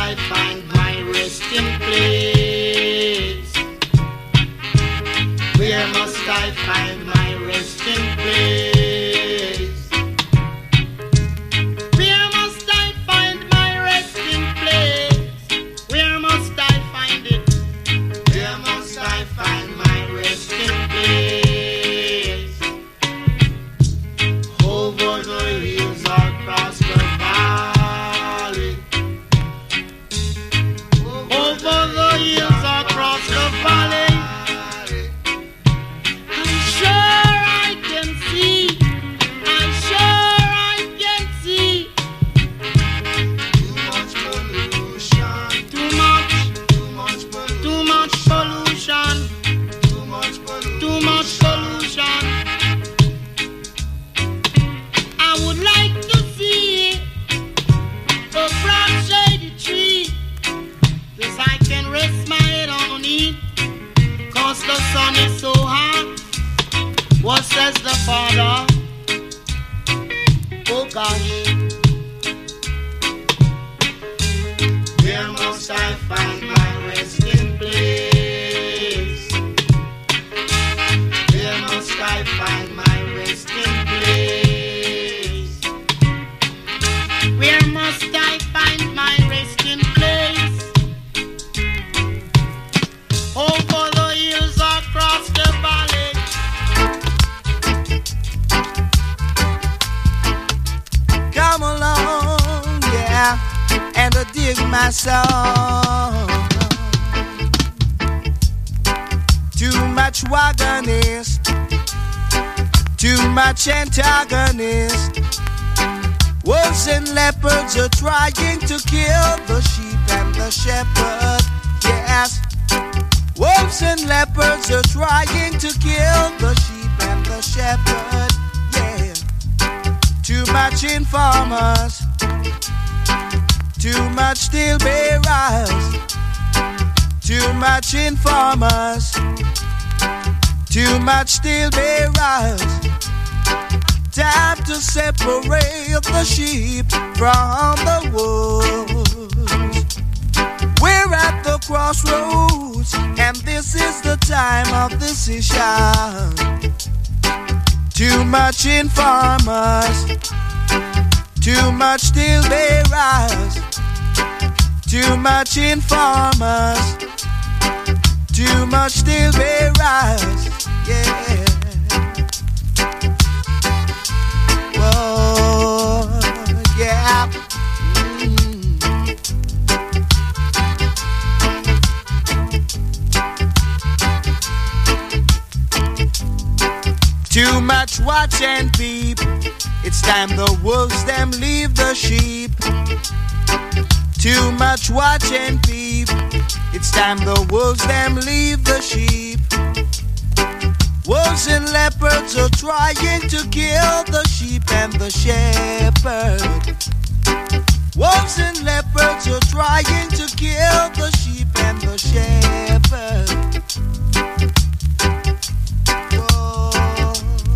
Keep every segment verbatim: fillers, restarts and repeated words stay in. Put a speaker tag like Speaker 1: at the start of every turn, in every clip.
Speaker 1: I find my resting place? Where must I find my resting place? Where must I find my resting place? Where must I find it? Where must I find my resting place? Over the hills or across the valley. Over the hills or across the valley. I'm sure I can see. I'm sure I can see. Too much pollution. Too much. Too much pollution. Too much pollution. Too much pollution. Too much pollution. I would like to see a broad shady tree, cause I can rest my head on it, cause the sun is so hot. What says the Father? Oh gosh. Where must I find my resting place? Where must I find my resting place? Where must I find my resting place? Over the hills across the valley.
Speaker 2: Come along, yeah, and I dig my song. Too much wagonist, too much antagonist. Wolves and leopards are trying to kill the sheep and the shepherd. Yes, wolves and leopards are trying to kill the sheep and the shepherd. Yeah, too much informers, too much steel bearers, too much informers, too much steel bearers. Time to separate the sheep from the wolves. We're at the crossroads, and this is the time of decision. Too much informers, too much steel bearers, too much informers, too much steel bearers. Yeah. Whoa, yeah. Mm. Too much watch and peep. It's time the wolves them leave the sheep. Too much watch and peep. It's time the wolves them leave the sheep. Wolves and leopards are trying to kill the sheep and the shepherd. Wolves and leopards are trying to kill the sheep and the shepherd. Whoa,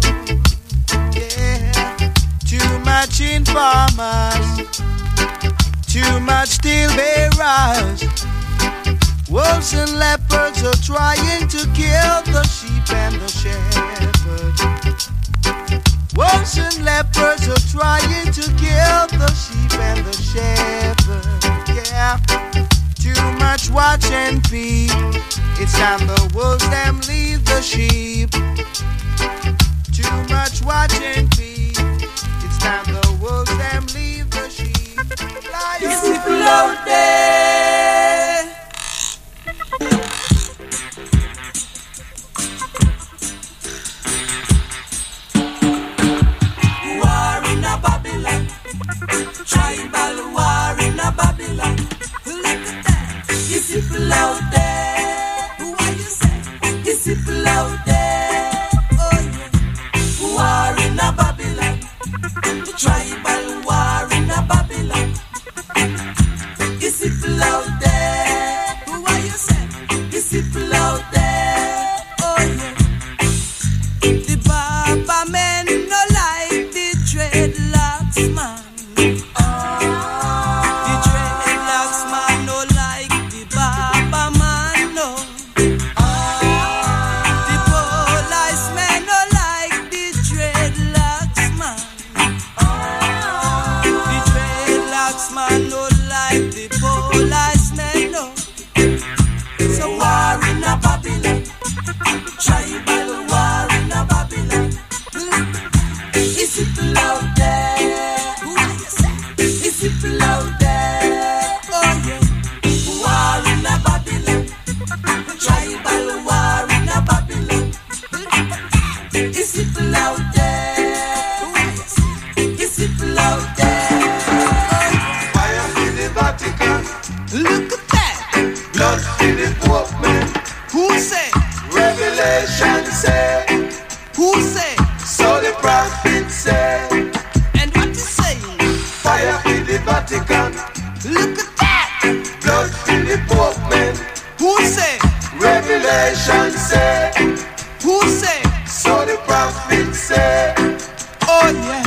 Speaker 2: yeah. Too much informers, too much steel bearers. Wolves and leopards are trying to kill the sheep and the shepherd. Wolves and leopards are trying to kill the sheep and the shepherd. Yeah, too much watch and peep. It's time the wolves them leave the sheep. Too much watch and peep. It's time the wolves them leave the sheep. These people out there. War in a Babylon, tribal war in a Babylon. Look at that, these people out there. Who are you saying? These people out there. Oh yeah, war in a Babylon, tribal war in a Babylon. These people out there. Who are you saying? These people out there. Oh yeah, the Baba men no like the dreadlocks man. Oh, the dreadlocks man no Revelation say. Who say? So the prophet say. Oh yeah.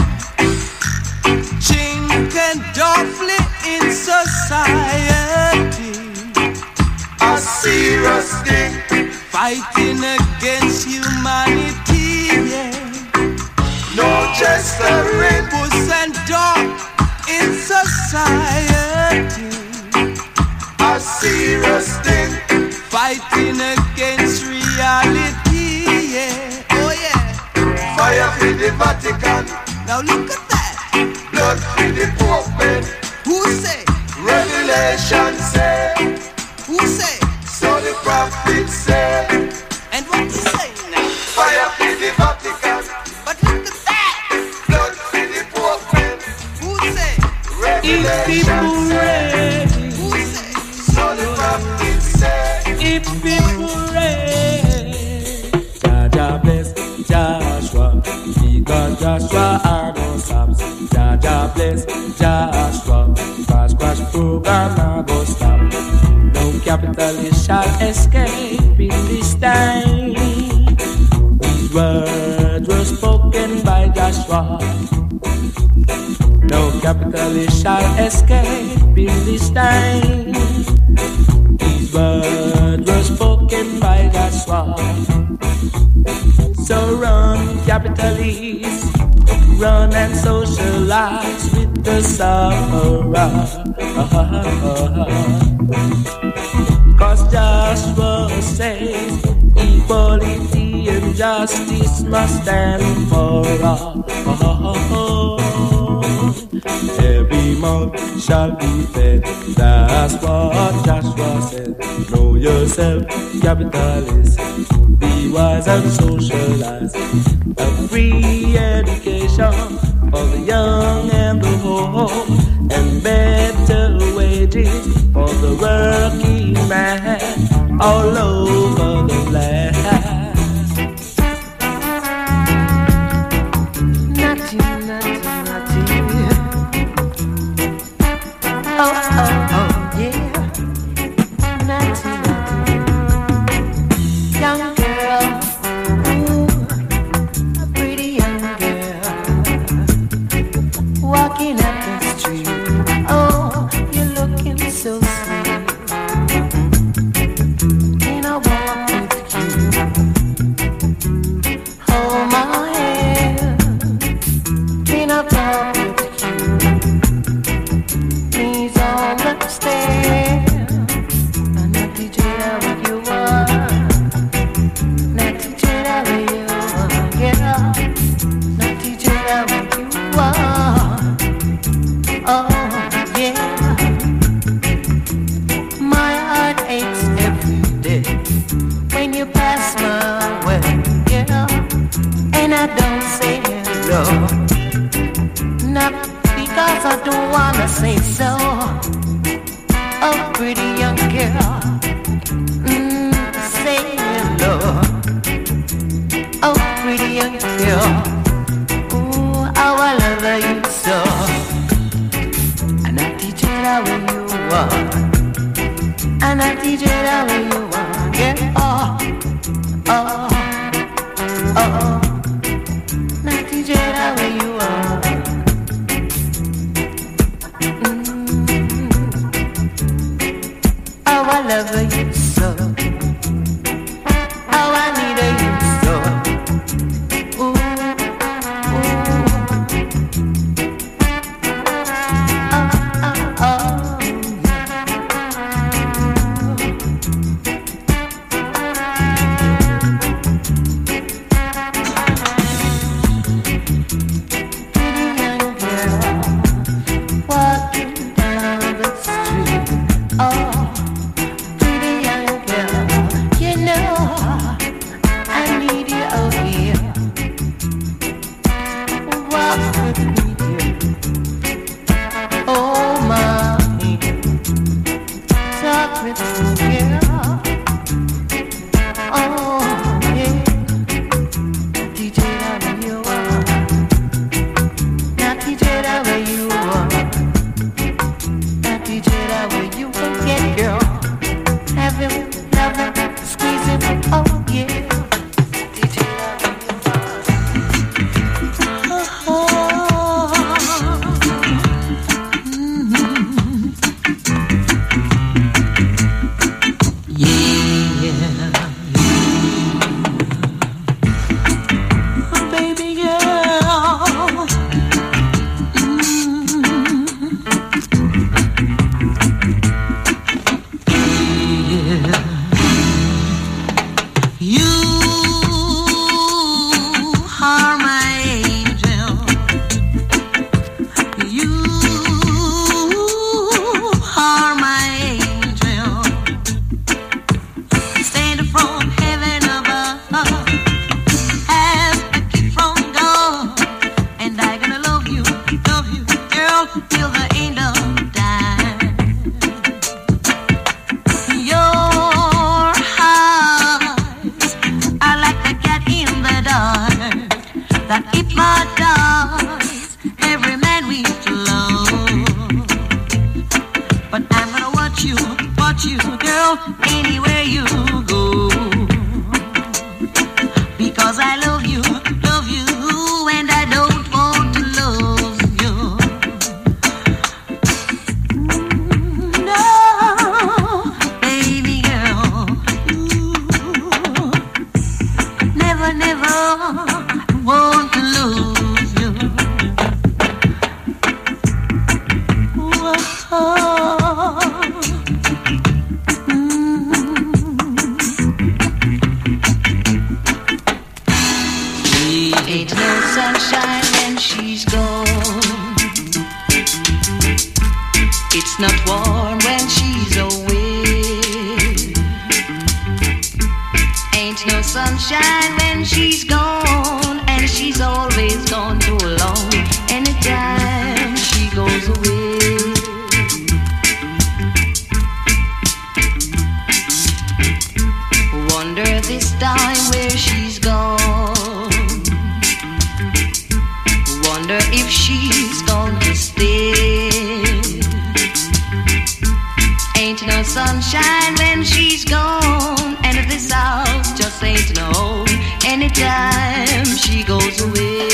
Speaker 2: Chink and Duffley in society. A serious thing. Fighting against humanity, yeah. No gesturing. Puss and dog in society. A serious thing. Fighting against reality, yeah. Oh yeah. Fire for the Vatican. Now look at that. Blood for the Pope man. Who say? Revelation say. Who say? So the prophet say. And what you say now? Fire for the Vatican. But look at that. Blood for the Pope man. Who say? Revelation say. Who say? So the prophet say. If people ready. Jaja bless Joshua. Because Joshua are no stops. Jaja bless Joshua. Crash crash program now go stop. No capitalist shall escape in this time. These words were spoken by Joshua. No capitalist shall escape in this time. These words were spoken by Joshua. So run, capitalists, run and socialize with the sufferer. Cause Joshua says equality and justice must stand for all. Every mouth shall be fed. That's what Joshua said. Know yourself, capitalist. Be wise and socialize. A free education for the young and the old, and better wages for the working man all over the land.
Speaker 3: Naughty, naughty, naughty. Oh, oh, oh, yeah. Naughty, naughty. Young girl, ooh, a pretty young girl, walking up the street. Oh, you're looking so sweet. Can I walk with you? Hold my hand. Can I talk with you? Please understand. I'm not the jada where you are. Not the jada where you are, yeah. Not the jada where you are. Oh, yeah. My heart aches every day when you pass my way, yeah. And I don't say hello, not because I don't wanna say so. Oh, pretty young girl, mm, say hello. Oh, pretty young girl, ooh, how I love you so. And I teach you that way you are. And I teach you that way you are. Yeah, oh, oh, oh, oh. And I teach you that way you are. Mm-hmm. Oh, I love you so. Oh, I need you so. Ooh, ooh. Oh, oh, oh. smart toys every man we to love. But I'm gonna watch you, watch you, girl, anywhere you go. Because I love you, love you, and I don't want to lose you. No, baby girl, never, never want to lose you. Oh, ain't no sunshine when she's gone. It's not warm when she's away. Ain't no sunshine when she's gone, and she's always gone too long. Anytime she goes away, wonder this time where she's gone. Wonder if she's going to stay. Ain't no sunshine when she's gone, and this house just ain't no home anytime she goes away.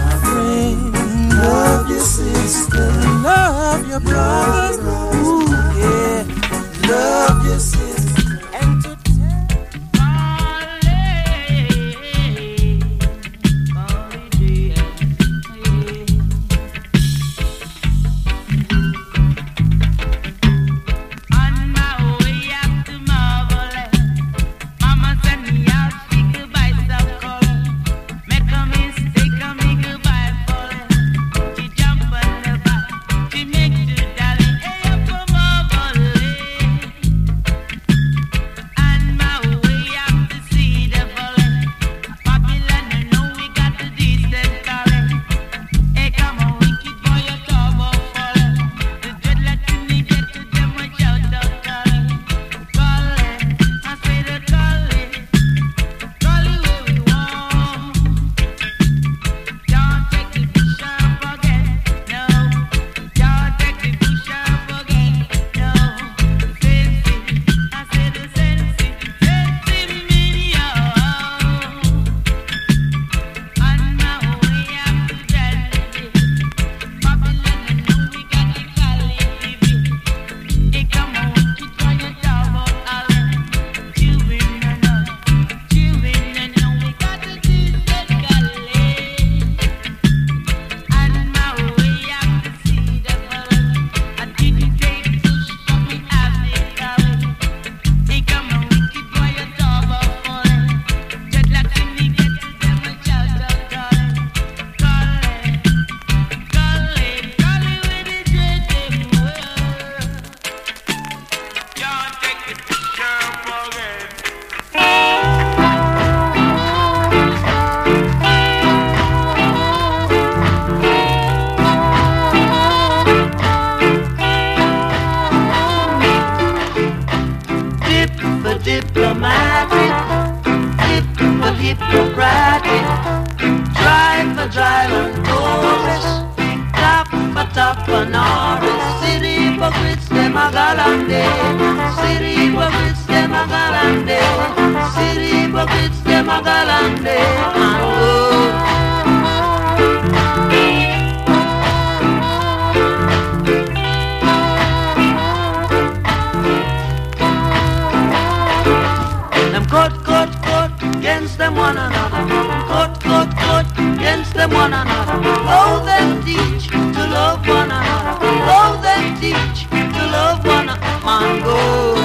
Speaker 2: Love your brothers, ooh.
Speaker 3: Hippocratic, drive a drive and tourist, tap a tap a Norris, city hypocrites them a galande, city hypocrites them a galande, city hypocrites them a galande, and oh. Cut, cut, cut against them one another. Cut, cut, cut against them one another. Oh, them teach to love one another. Oh, them teach to love one another. Man, go.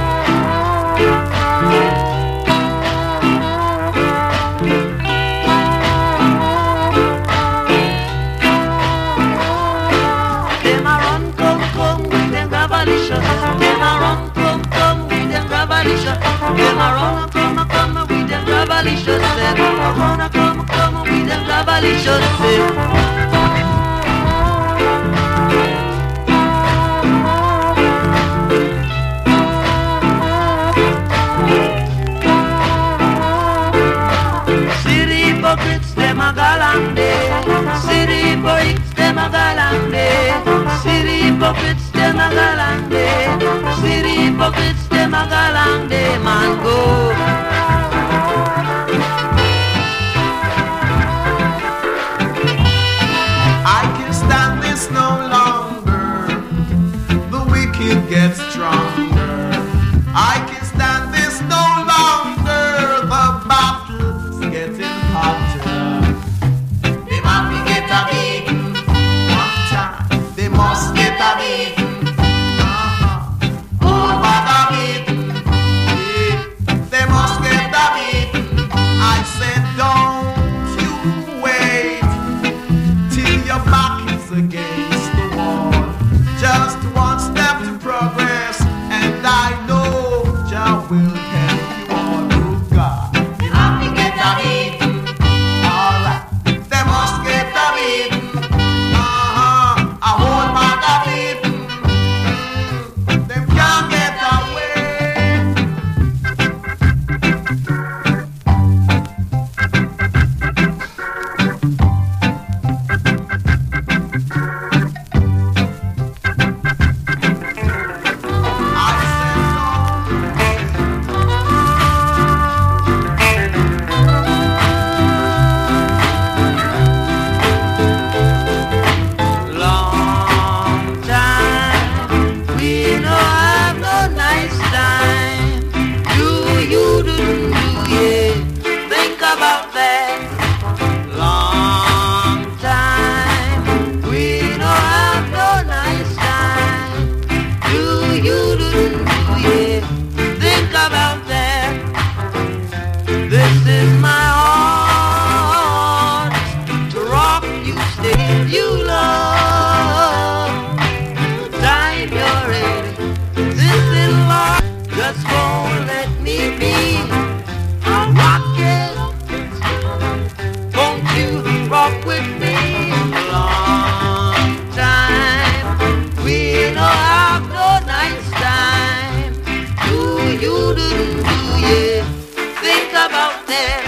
Speaker 3: Them a run, come, come with them grabalicious. Them a run, come, come with them grabalicious. Them a run, come, come with them grabalicious. Them a run, come, come with them grabalicious. City hypocrites, them a galande. City hypocrites, them a galande. City hypocrites, them a galande. City hypocrites, them a galande. Man, go.
Speaker 2: I can stand this no longer. The wicked get stronger. I can stand this no longer. The battle's getting hotter. They must be get a beaten one time. They must get a beaten. Uh-huh. Oh, but a beaten. Yeah. They must get a beaten. I said, don't you wait till your back is against the wall. Just one step to progress, and I know Jah will help you all. Oh God, they must get a beaten. Alright, they must get a beaten. Uh-huh, a whole bag of beaten. Mm, them can't get away. I said
Speaker 3: Long time, we no have no nice time. Do you, do you, yeah, think about that. Long time, we no have no nice time. Do you, do you, yeah, think about that. This is my heart to rock you, stay you love. Time you're ready. This is love. Just won't let me be. I'm rocking. Won't you rock with me? Long time. We no have no nice time. Do you do do yeah? Think about that.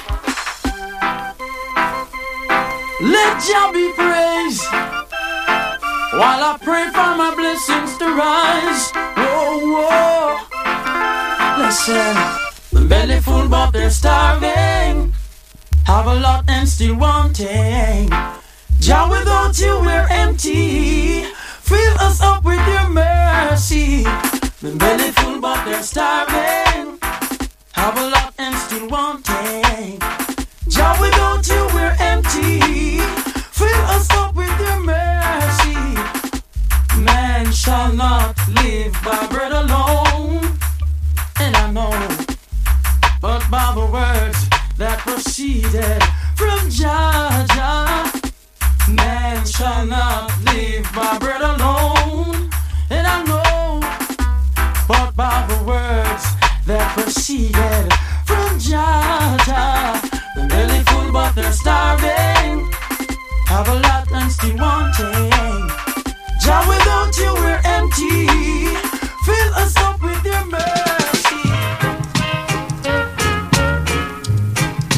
Speaker 4: Let Jah be praised while I pray for my blessings to rise. Whoa, whoa. Listen, the belly full but they're starving. Have a lot and still wanting. Jah, without you we're empty. Fill us up with your mercy. The belly full but they're starving. Have a lot and still wanting. Jah, without you we're empty. Fill us up with your mercy. Man shall not live by bread alone, and I know, but by the words that proceeded from Jah Jah. Man shall not live by bread alone, and I know, but by the words that proceeded from Jah Jah. The belly full but they're starving. Have a lot and still wanting. Jah, without you we're empty. Fill us up with your mercy.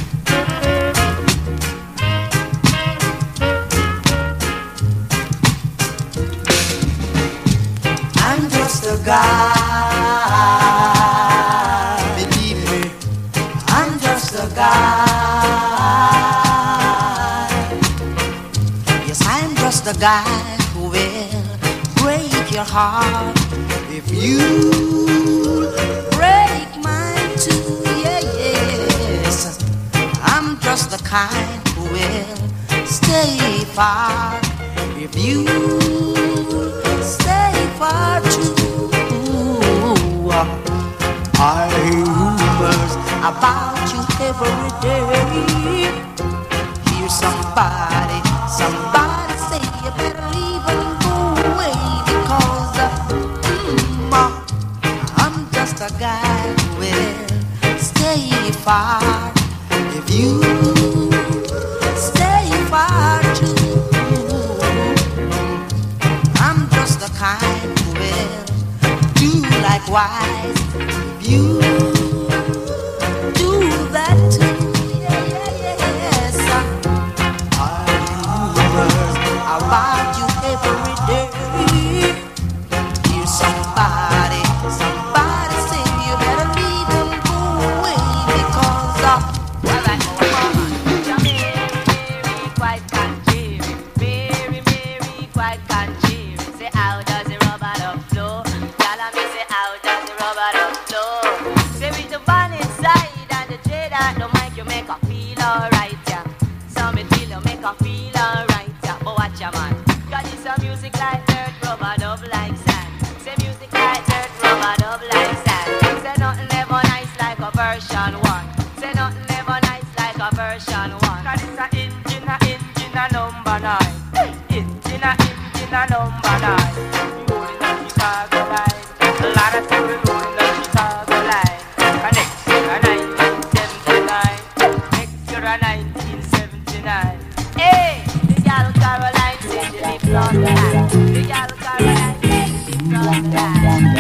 Speaker 3: guy. Yes, I'm just a guy who will break your heart if you break mine too. Yeah, yes, I'm just the kind who will stay far if you stay far too. I hear rumors about you every day. Hear somebody, somebody say you better leave and go away because uh, mm, uh, I'm just a guy who will stay far if you stay far too. I'm just the kind who will do likewise if you do that too. Yeah, yeah, yes. I hear rumors about you every day. Hear somebody, somebody say you better leave and go away because uh, well, I know you're very, very quite congeal, very, very quite congeal. Say how does the rubber dub flow? Tell me say how does the rubber dub flow? Say with the band inside and the J that don't make you make her feel alright, yeah. Some it feel you make her feel alright, yeah. But watch your man, cause it's a music like dirt, rubber dub like sand. Say music like dirt, rubber dub like sand. Say nothing ever nice like a version one. Say nothing ever nice like a version one. Cause it's a engine, a engine, a number nine. Engine, a engine, a number nine. We rolling the Chicago line. A lot of people rolling the Chicago line. Next year a nineteen seventy-nine. Next year a nineteen seventy-nine. Hey, the gal Caroline said she live from the line. The gal Caroline said she live from the line.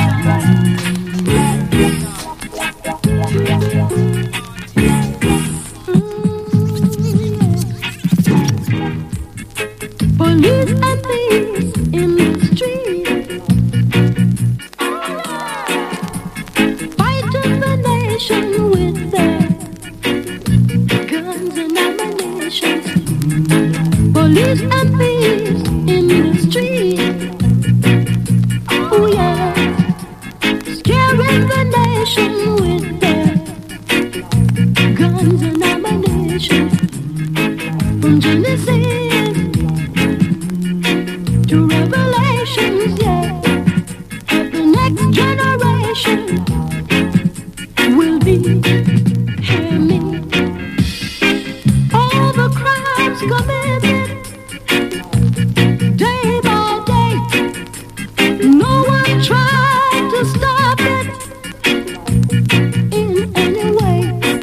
Speaker 5: Police and thieves in the street, fighting the nation with their guns and ammunition. Police and thieves in the street, oh yeah, scaring the nation with their guns and ammunition. From Genesis to Revelations, yeah, the next generation will be, hear me, all the crimes committed day by day. No one tried to stop it in any way.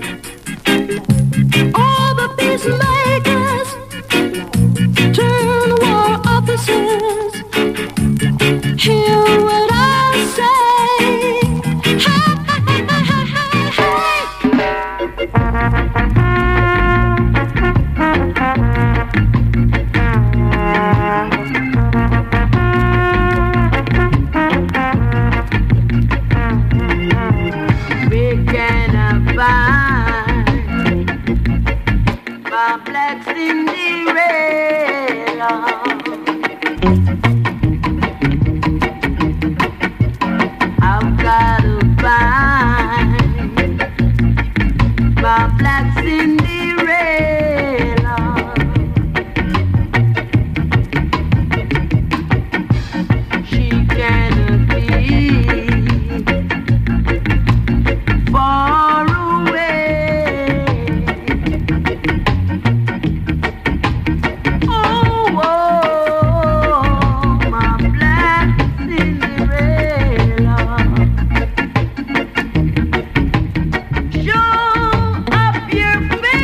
Speaker 5: All the peacemakers turn war officers. Hear what I say. Hey, hey, hey, hey, we cannot find my black Cinderella. I've got to find my black Cinderella. She cannot be far away. Oh, oh, my black Cinderella. Show up your face.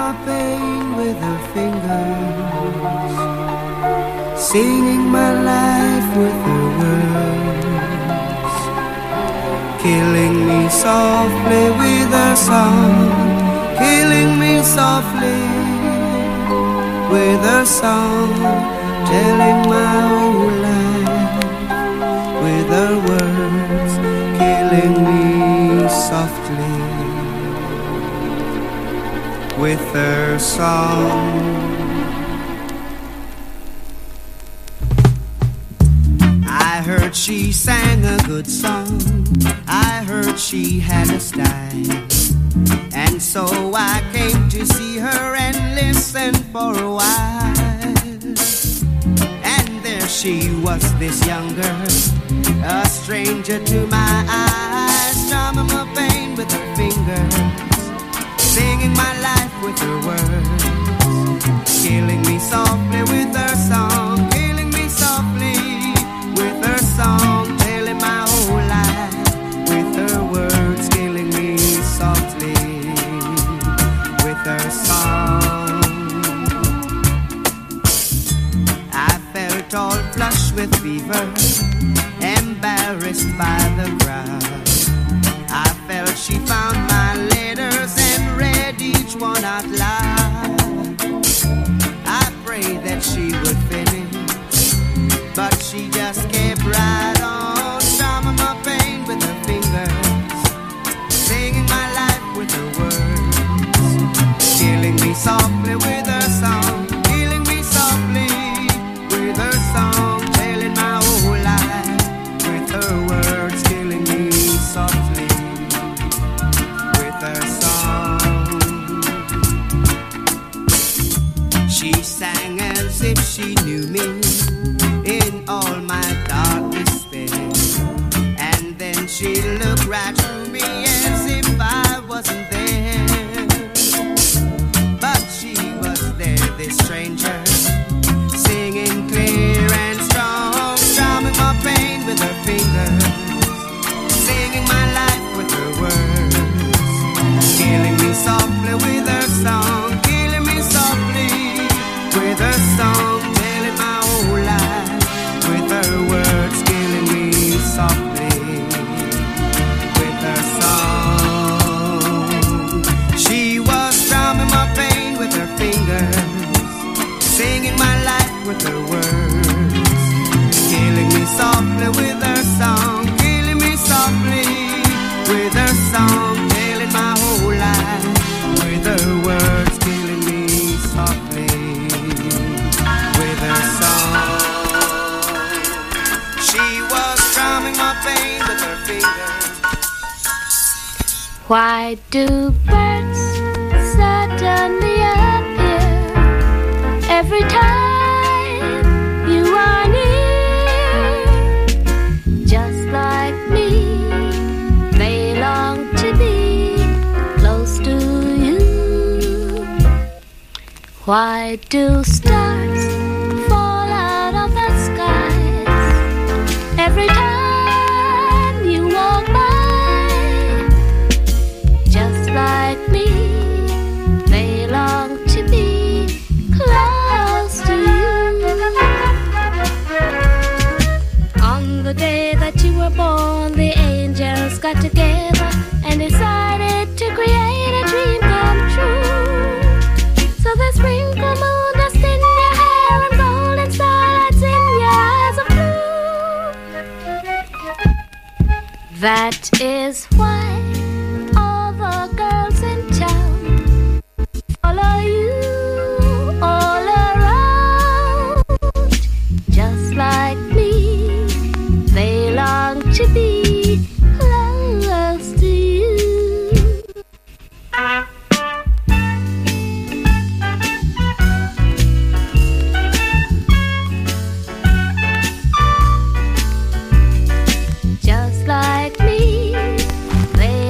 Speaker 2: my pain with her fingers, singing my life with her words, killing me softly with her song, killing me softly with her song, telling my whole life with her words, killing me softly with her song. I heard she sang a good song, I heard she had a style, and so I came to see her and listen for a while. And there she was, this young girl, a stranger to my eyes, strumming my pain with her fingers, singing my life with her words, killing me softly with her song, killing me softly with her song, telling my whole life with her words, killing me softly with her song. I felt all flushed with fever, embarrassed by the crowd. I felt she found my letters and read each one out loud. I prayed that she would finish, but she just kept right on, strumming my pain with her fingers, singing my life with her words, killing me softly with her song, killing me softly with her song, telling my whole life with her words, killing me softly with her song. She sang as if she knew me in all my dark despair, and then she looked right through me as if I wasn't there. But she was there, this stranger, singing clear and strong, strumming my pain with her fingers, singing my life with her words, killing me softly with her song, killing me softly with her song, telling my whole life with her words, killing me softly with her song. She was strumming my pain with her fingers, singing my life with her words, killing me softly with her song, killing me softly with her song, telling my whole life with her words, killing me softly with her song. She was strumming my pain with her fingers.
Speaker 5: Why do birds suddenly appear every time you are near? Just like me, they long to be close to you. Why do stars fall out of the skies every time you walk by? Just like me, they long to be close to you. On the day that you were born, the angels got together and decided to create a dream come true. So the sprinkle moon dust in your hair and golden starlights in your eyes of blue. That is why all the girls in town follow you all around. Just like me, they long to be close to you. Just like me, they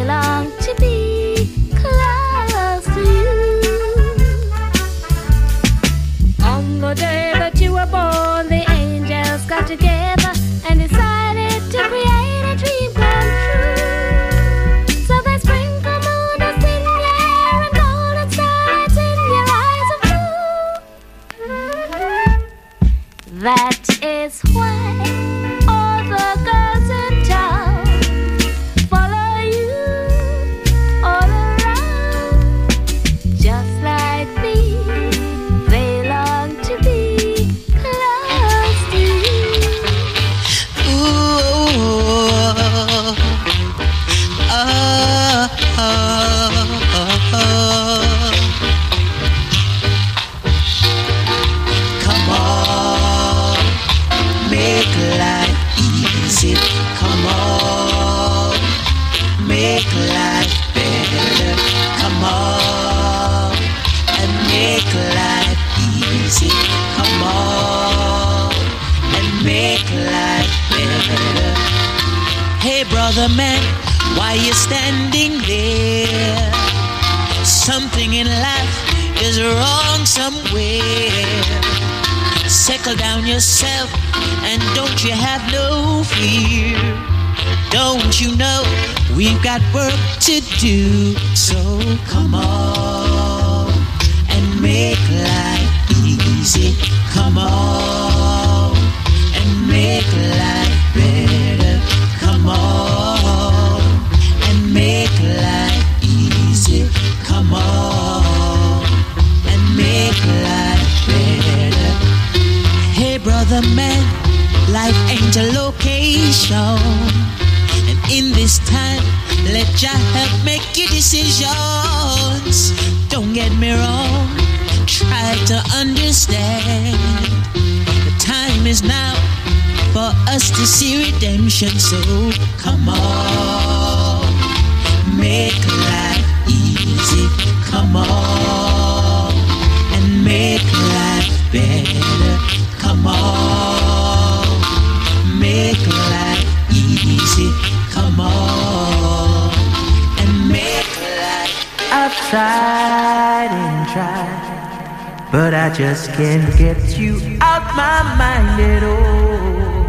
Speaker 6: Hey brother man, why you standing there? Something in life is wrong somewhere. Settle down yourself and don't you have no fear. Don't you know we've got work to do? So come on and make life easy. Come on and make life better. Come on and make life easy. Come on and make life better. Hey brother man, life ain't a location. And in this time, let Jah help make your decisions. Don't get me wrong, try to understand. The time is now for us to see redemption. So come on, make life easy. Come on and make life better. Come on, make life easy. Come on and make life.
Speaker 3: I've tried and tried, but I just can't get you out my mind at all.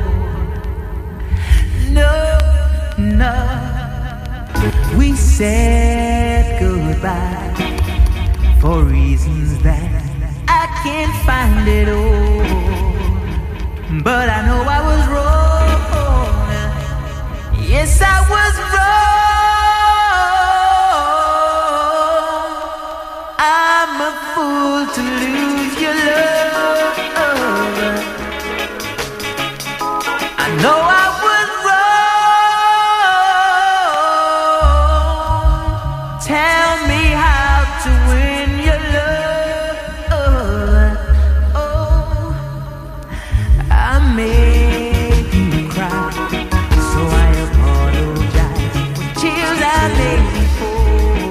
Speaker 3: No, no, we said goodbye for reasons that I can't find at all. But I know I was wrong. Yes, I was wrong. I'm a fool to lose your love. I know I was wrong. Tell me how to win your love. Oh, I made you cry, so I apologize for tears I made before.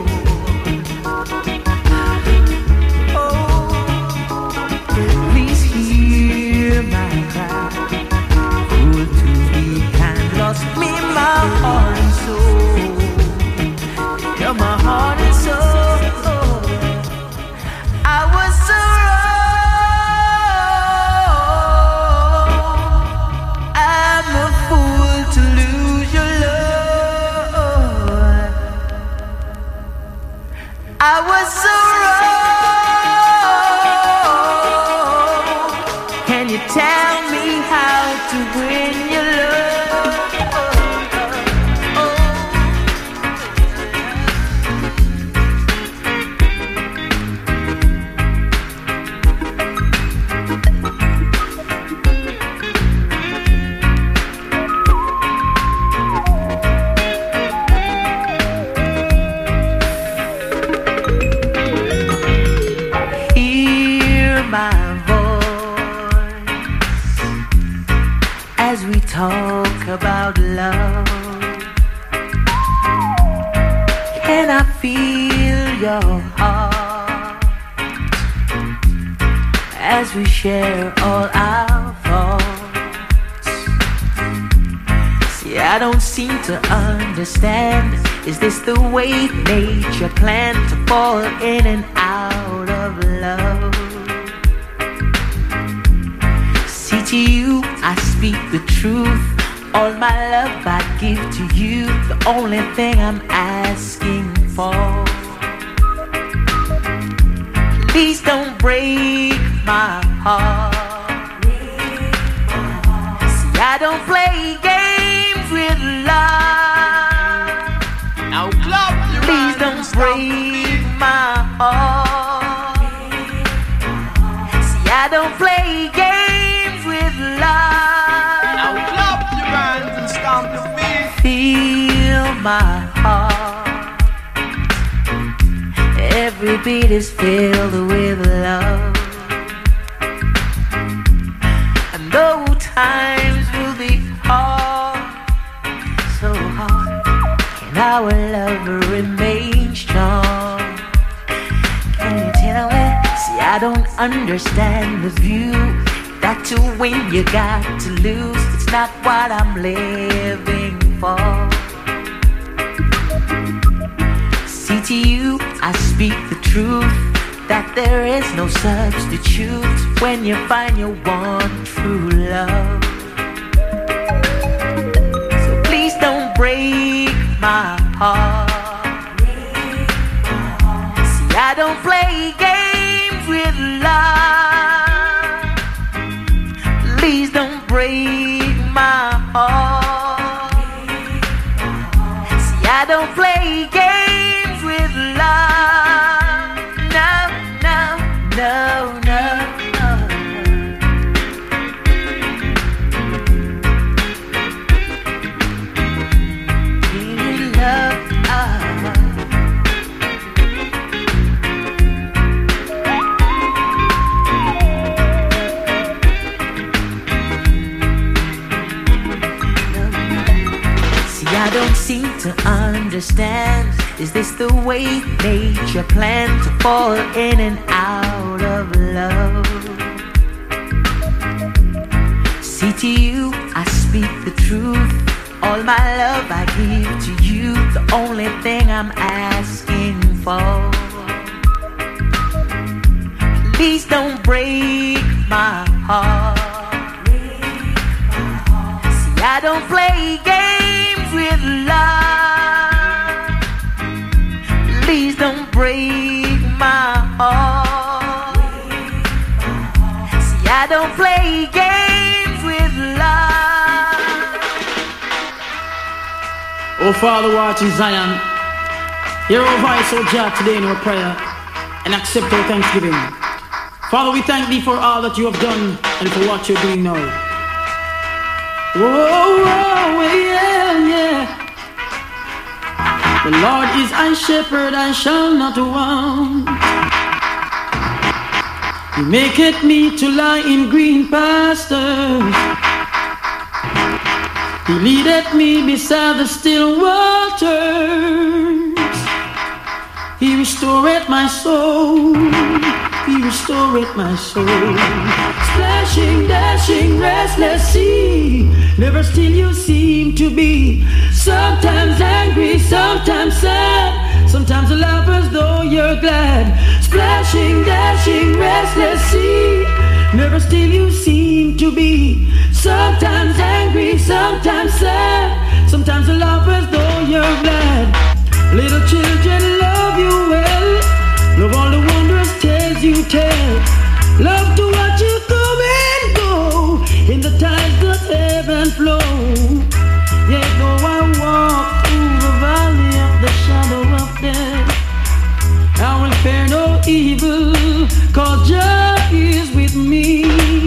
Speaker 3: Oh, please hear my cry. Cruel to be kind, lost me my heart and soul. You're my heart and soul. I was so wrong. I'm a fool to lose your love. I was so wrong. Can you tell me how to win your love? Oh. Hear my voice as we talk about love. Can I feel your heart as we share all our thoughts? See, I don't seem to understand. Is this the way nature planned to fall in and out of love? See, to you I speak the truth. All my love I give to you. The only thing I'm asking for, please don't break my heart. See, I don't play games with love.
Speaker 2: Now clap your
Speaker 3: Please
Speaker 2: hands
Speaker 3: don't
Speaker 2: and stomp
Speaker 3: break my heart. See, I don't play games with love.
Speaker 2: Now clap your hands and stomp your feet.
Speaker 3: Feel my heart. Every beat is filled with love. And though times will be hard, so hard, can our love remain strong? Can you tell me? See, I don't understand the view that to win you got to lose. It's not what I'm living for. speak the truth, that there is no substitute when you find your one true love. So please don't break my heart. See, I don't play games with love. Please don't break my heart. See, I don't play games with love. No, no, no, no. Need love. I don't seem to understand. Is this the way nature planned to fall in and out of love? See, to you I speak the truth. All my love I give to you. The only thing I'm asking for. Please don't break my heart. See, I don't play games with love. Please don't break my heart. See, I don't play games with love.
Speaker 4: Oh Father, watch in Zion, hear our voice, O Jah, today in our prayer, and accept our thanksgiving. Father, we thank Thee for all that You have done and for what You're doing now. Whoa, whoa, yeah, yeah. The Lord is my shepherd, I shall not want. He maketh me to lie in green pastures. He leadeth me beside the still waters. He restoreth my soul. He restoreth my soul. Splashing, dashing, restless sea. Never still you seem to be. Sometimes angry, sometimes sad. Sometimes you laugh as though you're glad. Splashing, dashing, restless sea. Never still you seem to be. Sometimes angry, sometimes sad. Sometimes you laugh as though you're glad. Little children love you well. Love all the wondrous tales you tell. Love to watch you come and go in the tides that ebb and flow. Yet though I walk through the valley of the shadow of death, I will fear no evil, cause Jah is with me.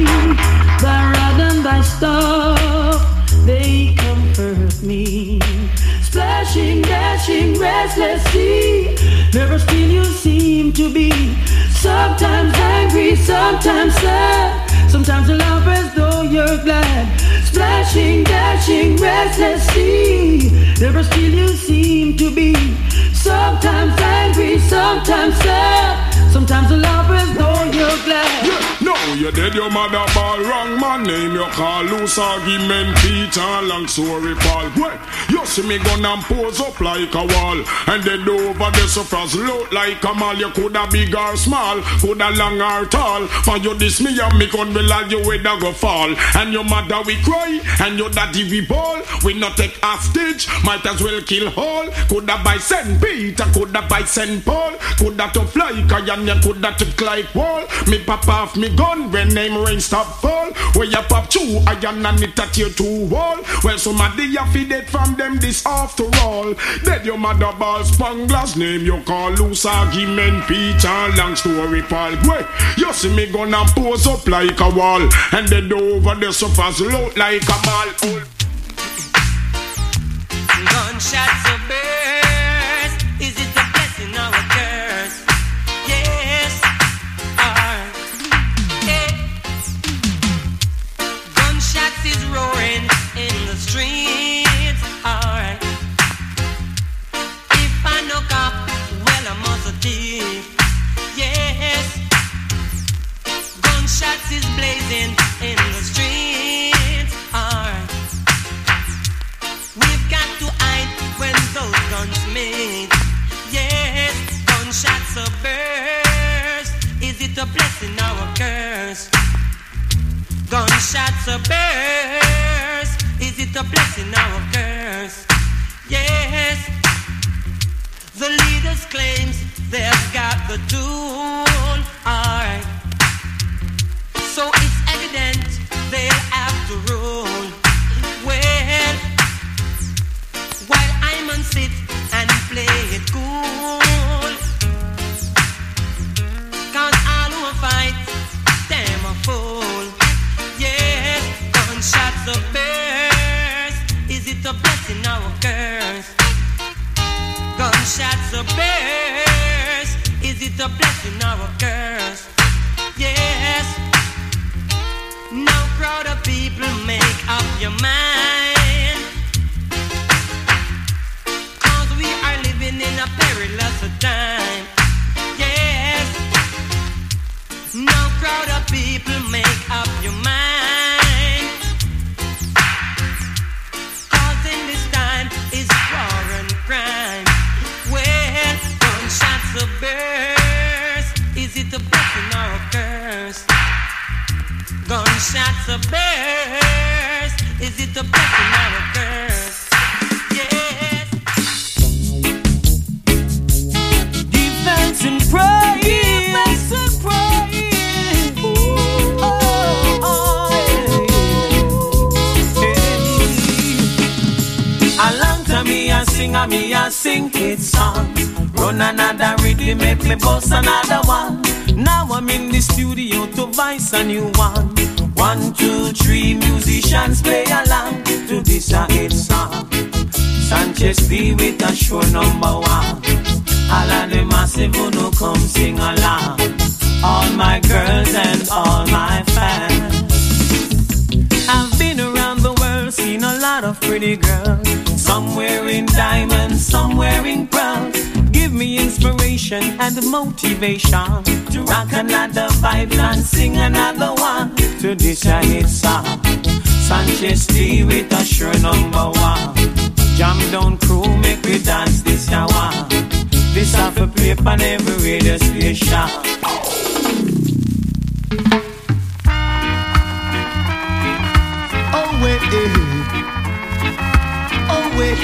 Speaker 4: Thy rod and thy staff, they comfort me. Splashing, dashing, restless sea. Never still you seem to be. Sometimes angry, sometimes sad. Sometimes you laugh as though you're glad. Splashing, dashing, restless sea. Never still you seem to be. Sometimes angry, sometimes sad. Sometimes you laugh as though you're glad.
Speaker 7: Yeah, no, you dead your mother ball wrong. Man name you call loose argument Peter long story fall. Well, you see me gun and pose up like a wall. And then over the surface look like a mall. You coulda big or small, coulda long or tall. For you this me and me gun will all you with a go fall. And your mother we cry, and your daddy we ball. We not take hostage, might as well kill all. Coulda by Saint Peter, coulda by Saint Paul. Coulda to fly, and you coulda to like wall. Me pop off me gun when name rain stop fall. Where you pop two, I am and it at your two wall. Well somebody you feed it from them this after all. Dead your mother ball spanglers name you call loose argument Peter long story Paul. Wait, you see me gonna pose up like a wall. And then over the sofas look like a mall.
Speaker 3: Gunshots or burst, is it a blessing or a curse? Yes, alright. Hey. Gunshots is roaring in the streets, alright. If I knock up, well I must a thief. Yes. Gunshots is blazing in the streets, alright. We've got to hide when those guns meet. Yes, gunshots
Speaker 8: a burst. Is it a blessing or a curse? Gunshots a burst. Is it a blessing or a curse? Yes. The leaders claims they've got the tool. Alright. So it's evident they'll have to rule. Well, while I'm on sit and play it cool. Cause all who fight, them a fool. Yes, gunshots a burst. Is it a blessing or a curse? Gunshots a burst. Is it a blessing or a curse? Yes. Now crowd of people, make up your mind. Cause we are living in a perilous time. Yes. Now crowd of people, make up your mind. Cause in this time is war and crime. Well, gunshots a burst. Is it a blessing or a curse? Gunshots a burst. Is it a blessing or a curse? Yes.
Speaker 4: Defense and praise. Defense and praise. Ooh, oh, oh, yeah. A long time me a sing, a me a sing it song. Run another rhythm, make me bust another one. Now I'm in the studio to voice a new one. One, two, three, musicians play along to this a hit song. Sanchez D with a show number one. All of the massive who no come sing along. All my girls and all my fans. I've been around the world, seen a lot of pretty girls. Some wearing diamonds, some wearing pearls. Give me inspiration and motivation to rock another vibe and sing another one to this a hit song. Sanchez D with a sure number one. Jam down crew, make we dance this a one. This have a play on every radio station.
Speaker 2: Oh wait, oh wait.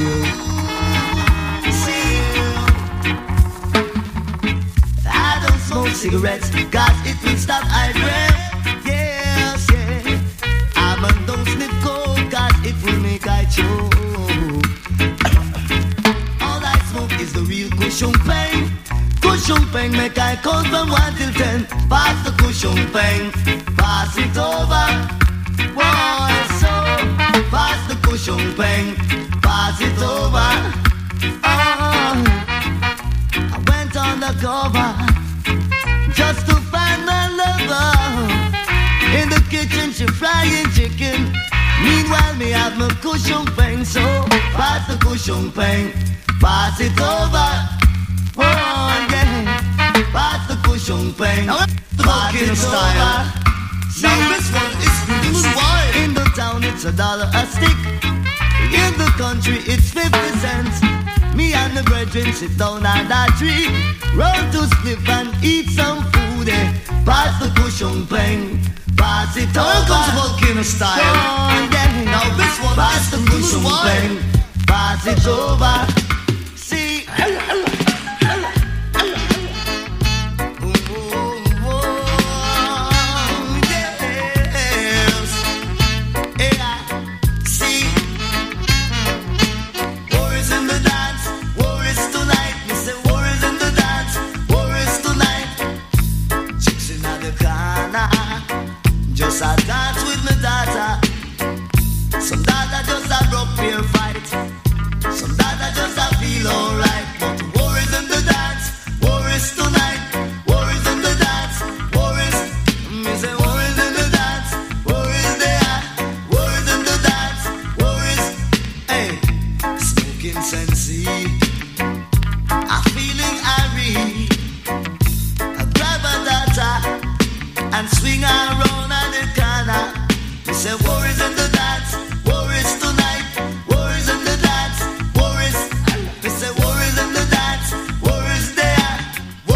Speaker 2: Smoke cigarettes, cause it will stop I breath. Yes, yeah. I'm a don't sniff coke, cause it will make I choke. All I smoke is the real cushion pain. Cushion pain make I count from one till ten. Pass the cushion pain, pass it over. Boy, so pass the cushion pain, pass it over. Oh, I went on the cover just to find my lover. In the kitchen she frying chicken. Meanwhile me have my cushion pain. So pass the cushion pain, pass it over. Oh yeah, pass the cushion pain, pass it over. Now this one is produced wide. In the town it's a dollar a stick. In the country it's fifty cents. Me and the brethren sit down at that tree, roll to slip and eat some food. Eh? Pass the cushion pain, pass it over. Welcome to Volcano Style. Oh, yeah. Now this one pass the cushion pain, pass it over. See, hello, hello, hello, hello, hello. Oh, oh, yes. Yeah. See, war is in the dance, war is tonight. Me say war is in the dance, war is tonight. Chicks in the corner, just a dance with me daughter. Some daughter just a broke beer fight. Some daughter just a feel alright. But war is in the dance, war is tonight. War is in the dance, war is. Me say war is in the dance, war is there. War is in the dance, war is. Hey, smoking Sensi, I'm feeling irate. I grab a daughter and swing her around at the corner. Me say war is in the dance, war is tonight. War is in the dance, war is. Me say war is in the dance, war is there.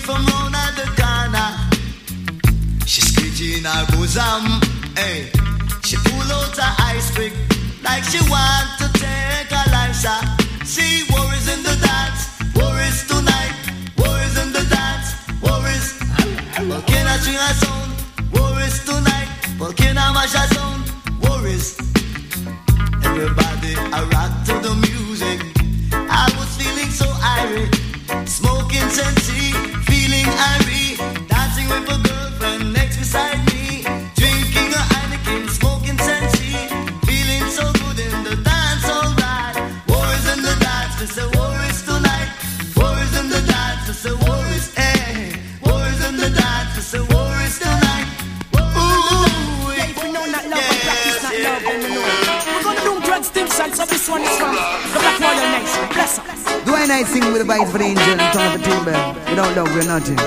Speaker 2: from round at the corner. She screeching her bosom, hey. She pull out her ice pick like she want to take a life shot. See worries in the dance, worries tonight, worries in the dance, worries. Volcano string a sound, worries tonight, volcano mash a sound, worries. Everybody a rock to the music. I was feeling so irate, smoking Sensi, feeling irie, dancing with a girlfriend next beside me, drinking a Heineken, smoking Sensi, feeling so good in the dance, alright. Worries in the dance, they say worries tonight. Worries in the dance, they say worries, eh. Worries in the dance, they say worries tonight. Ooh, yeah, if you know not love, but practice not love, then you know. We're gonna do drugs, distinction, so this one is from the Black Royal Nation. Bless us.
Speaker 9: Do I not sing with the vibes for the angel and turn up the timber? Without love, we're nothing.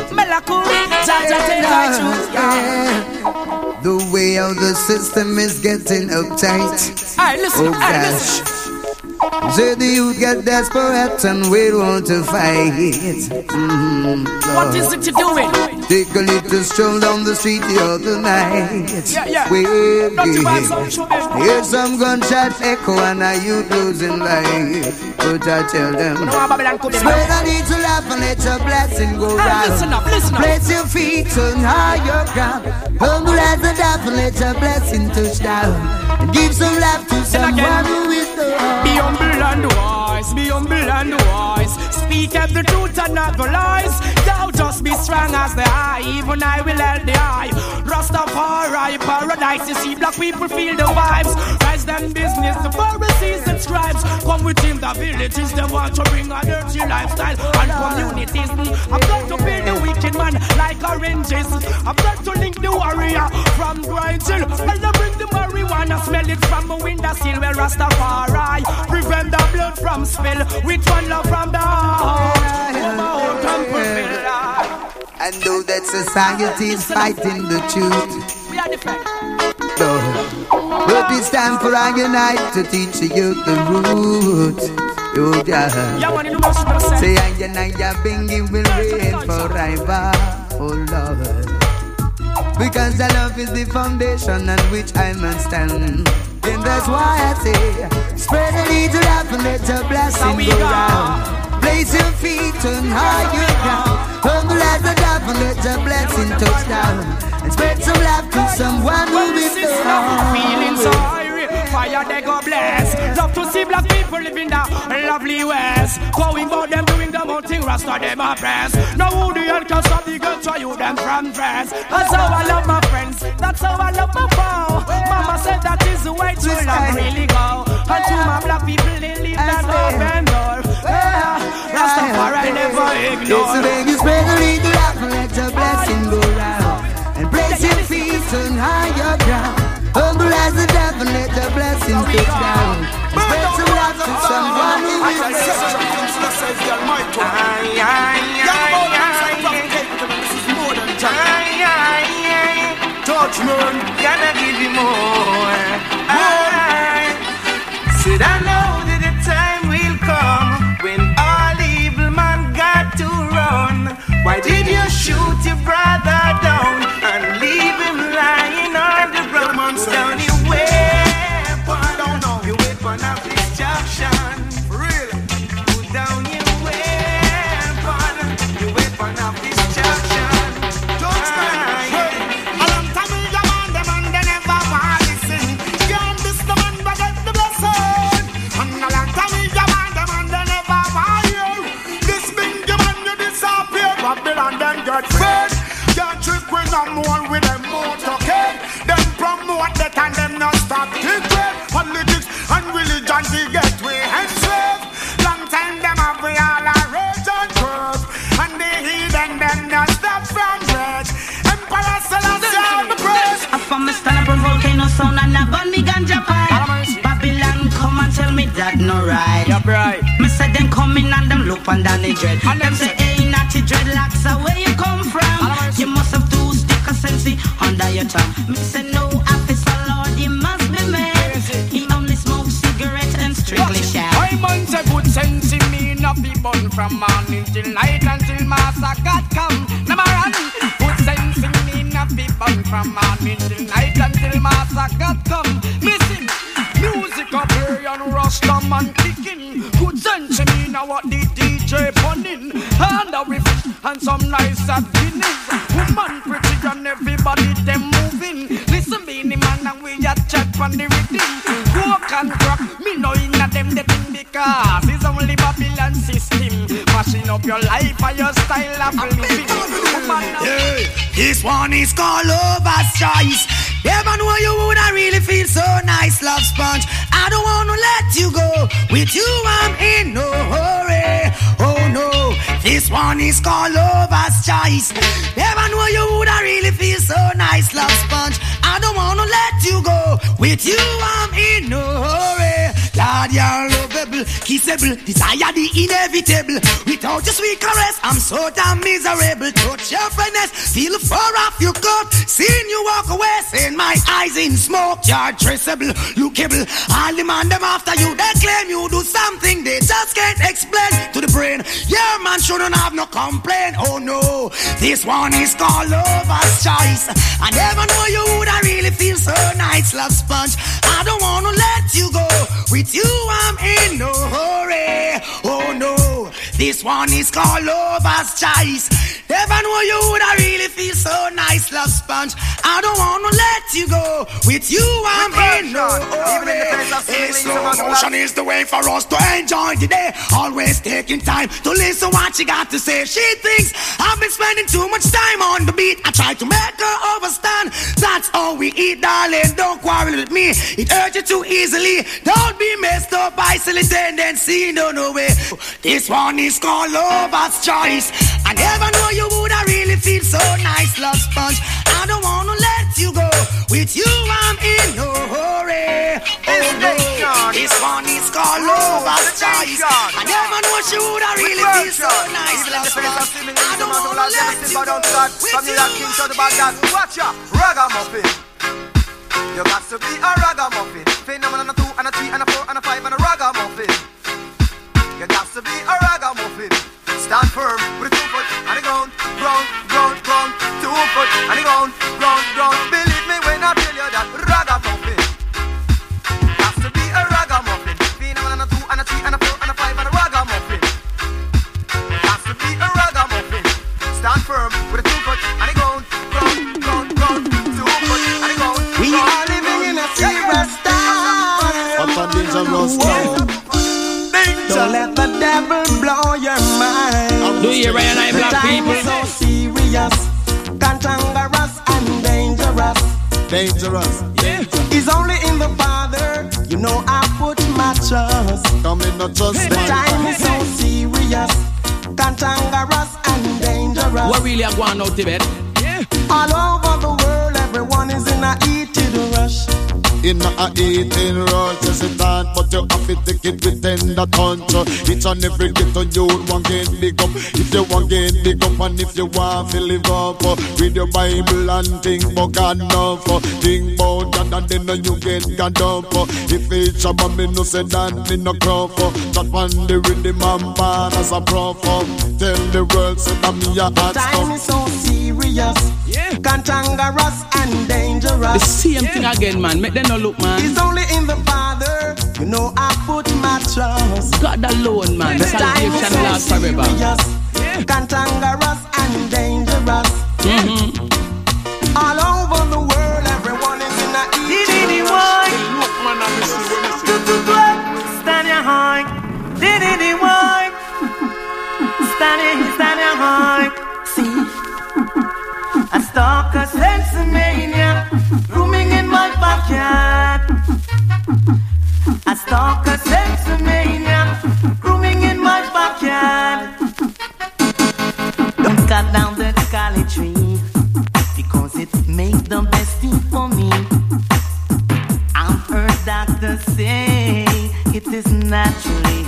Speaker 9: The way how the system is getting uptight.
Speaker 2: Alright, listen,
Speaker 9: oh gosh. Say the youth get desperate and we want to fight. Mm-hmm.
Speaker 2: What is it you doing?
Speaker 9: Take a little stroll down the street the other night.
Speaker 2: Yeah, yeah.
Speaker 9: Wait,
Speaker 2: yeah.
Speaker 9: Hear some gunshots echo and a youth losing life. But I tell them, spread a little laugh and let your blessing go round.
Speaker 2: Listen up, listen up.
Speaker 9: Place your feet on higher ground. Humble as a dove and let your blessing touch down. And give some laugh to someone who is the
Speaker 2: Be humble and wise, be humble and wise. Speak of the truth and not the lies. Thou just be strong as the eye, even I will help the eye. Rastafari, paradise, you see black people feel the vibes. Rise them business, the Pharisees and scribes. Come within the villages, they want to bring a dirty lifestyle and communities. I've got to build the wicked man like oranges. I've got to link the warrior from Grind Hill. And I bring the marijuana, smell it from a window sill. Where Rastafari prevent the blood from spill. With one love from the heart.
Speaker 9: I know that society is fighting the truth.
Speaker 2: We are the fact.
Speaker 9: No. But it's time for our unite to teach the youth the root. Oh, yeah. Say, I and I have been given rain forever. Oh, Lord. Because the love is the foundation on which I must stand. And that's why I say, spread a little love and let your blessing go round. Place your feet on higher ground. Humble as a dove and let your blessing touch down. And spread some love to someone who is there.
Speaker 2: Feeling sorry, fire they go bless. Love to see black people living the lovely west. Going about them doing the own thing, Rasta them a press. Now who the hell can stop the girl try you them from dress. That's how I love my friends, that's how I love my foe. Mama said that is the way to love really go. And to my black people they leave that open door. Yeah, Rastafari never ignore.
Speaker 9: So then you spread a little love and let your blessing go round. And place your feet on higher ground. Humble as a dove and let your blessing touch down. And spread some love to someone who is
Speaker 2: Judgment,
Speaker 8: gonna give you more. Said I know that the time will come when all evil man got to run. Why did you shoot your brother down and leave him lying on the ground? Put down your weapon, your weapon of destruction. Really? Put down your weapon, your weapon of destruction.
Speaker 1: Can't trick when I'm more with them motorcade. Them promote that and them not stop kick it. Politics and religion they get we enslaved. Long time them have we all a rage and curve. And the heathen them not stop from rage. Emperor Selassie on the praise.
Speaker 8: I found me stand up on volcano sound and I burn me ganja pipe. Babylon come and tell me that no right.
Speaker 2: Yeah, right.
Speaker 8: Me say them come in and them look and down the dread. And them say hey natty dreadlocks are where you come from. You must have two stick of sensi under your tongue. Me say no officer Lord he must be made. He only smokes cigarette and strictly shout.
Speaker 2: I man say good sense in me not be bun
Speaker 1: from morning till night until Master God come. Number one, put sense in me, not be bun from morning till night until Master God come. Missing music up here and Rasta man kicking. Good sense in me now what the D J punning. And a riff and some nice at Guinness. Woman pretty and everybody them moving. Listen Beenie Man and we a chat from the rhythm. Walk and crack, me know inna them the thing because it's only Babylon system. Mashing up your life and your style of living.
Speaker 10: Yeah, this one is called Lover's Choice. Never know you would I really feel so nice, love sponge. I don't wanna let you go. With you I'm in no hurry. Oh no, this one is called Lover's Choice. Never know you would I really feel so nice, love sponge. I don't wanna let you go. With you I'm in no hurry. Lord, you're lovable, kissable, desire the inevitable. Without your sweet caress, I'm so damn miserable. Touch your finesse, feel the fur off your coat. Seeing you walk away, seeing my eyes in smoke. You're traceable, lookable. All the man them after you, they claim you do something they just can't explain to the brain. Your man shouldn't have no complaint. Oh no, this one is called Lover's Choice. I never know you would I really feel so nice, love sponge. I don't wanna let you go. With you I'm in no hurry. Oh no, this one is called Lover's Choice. Never know you would I really feel so nice, love sponge. I don't wanna let you go. With you I'm in no hurry. Hey, slow motion is the way for us to enjoy the day. Always taking time to listen what she got to say. She thinks I've been spending too much time on the beat. I try to make her overstand. That's all we eat, darling. Don't quarrel with me. It hurts you too easily. Don't be messed up by silly tendency. No, no way. This one is called Lover's Choice. I never know you would I really feel so nice, love sponge. I don't wanna let you go. With you I'm in no hurry. Oh no, this one is called Lover's Choice. I never know she would I really feel so nice, love sponge. I don't wanna let you go.
Speaker 2: From the king to the Baghdad, watch ya, ragamuffin. You got to be a ragamuffin. Phenomenon a two and a three and a four and a five and a ragamuffin. You got to be a ragamuffin. Stand firm with a two foot and a ground, ground, ground, ground. Two foot and a ground, ground, ground. Believe me when I tell you that ragamuffin. Got to be a ragamuffin. Phenomenon a two and a three and a four and a five and a ragamuffin. Got to be a ragamuffin. Stand firm with a two foot and a ground, ground, ground, ground. Two foot and a ground.
Speaker 11: We are living in a serious time.
Speaker 7: What a dangerous time.
Speaker 11: Don't let the devil blow your mind.
Speaker 4: Do you Ryan I black people?
Speaker 11: The time is so serious, cantankerous and dangerous.
Speaker 7: Dangerous, dangerous.
Speaker 11: It's only in the Father, you know I put my trust.
Speaker 7: Come in, not trust.
Speaker 11: The time is so serious, cantankerous and dangerous.
Speaker 4: What really are going out Tibet?
Speaker 11: Yeah. All over the world, everyone is in a heated rush.
Speaker 7: In a eating roll, just sit down, but you have to take it with tender touch. Each and every ghetto you want get big up. If you want get big up and if you want to live up, read your Bible and think about God enough. Think about God and then you get God up. If it's a man, me no say that me no crop. That one the rhythm and bar as a prof. Tell the world say that me a hot stuff.
Speaker 11: Time is so serious, yeah. Cantankerous and dangerous.
Speaker 4: The same yeah. thing again, man. Make them no look, man.
Speaker 11: It's only in the Father, you know I put my trust.
Speaker 4: God alone, man. The salvation lasts forever.
Speaker 11: Yeah. Cantankerous and dangerous.
Speaker 4: Mm-hmm.
Speaker 11: All over the world, everyone is in a easy way.
Speaker 1: Look, man, I'm missing.
Speaker 11: Stand your high. Did it work? Stand it, stand your high. See. A stalker sensimania rooming in my backyard. A stalker sensimania rooming in my backyard. Don't cut down the scarlet tree because it makes the best thing for me. I've heard doctors say it is naturally.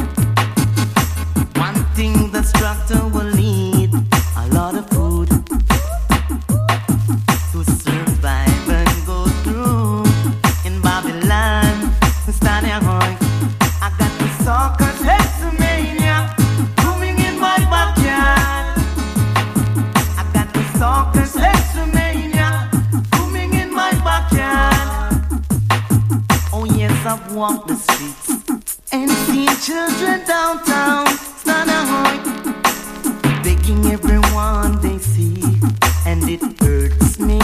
Speaker 11: One thing the structure will need a lot of food. I got the soccer mania rooming killing everyone they see, and it hurts me.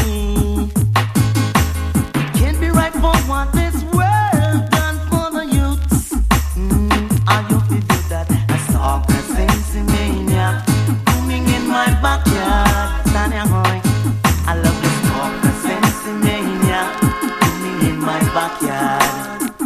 Speaker 11: Can't be right for what this world done for the youths. Mm, I hope you do that. I saw the sensei mania booming in my backyard. Tanya Hoy, I love this talk the sensei mania booming in my backyard.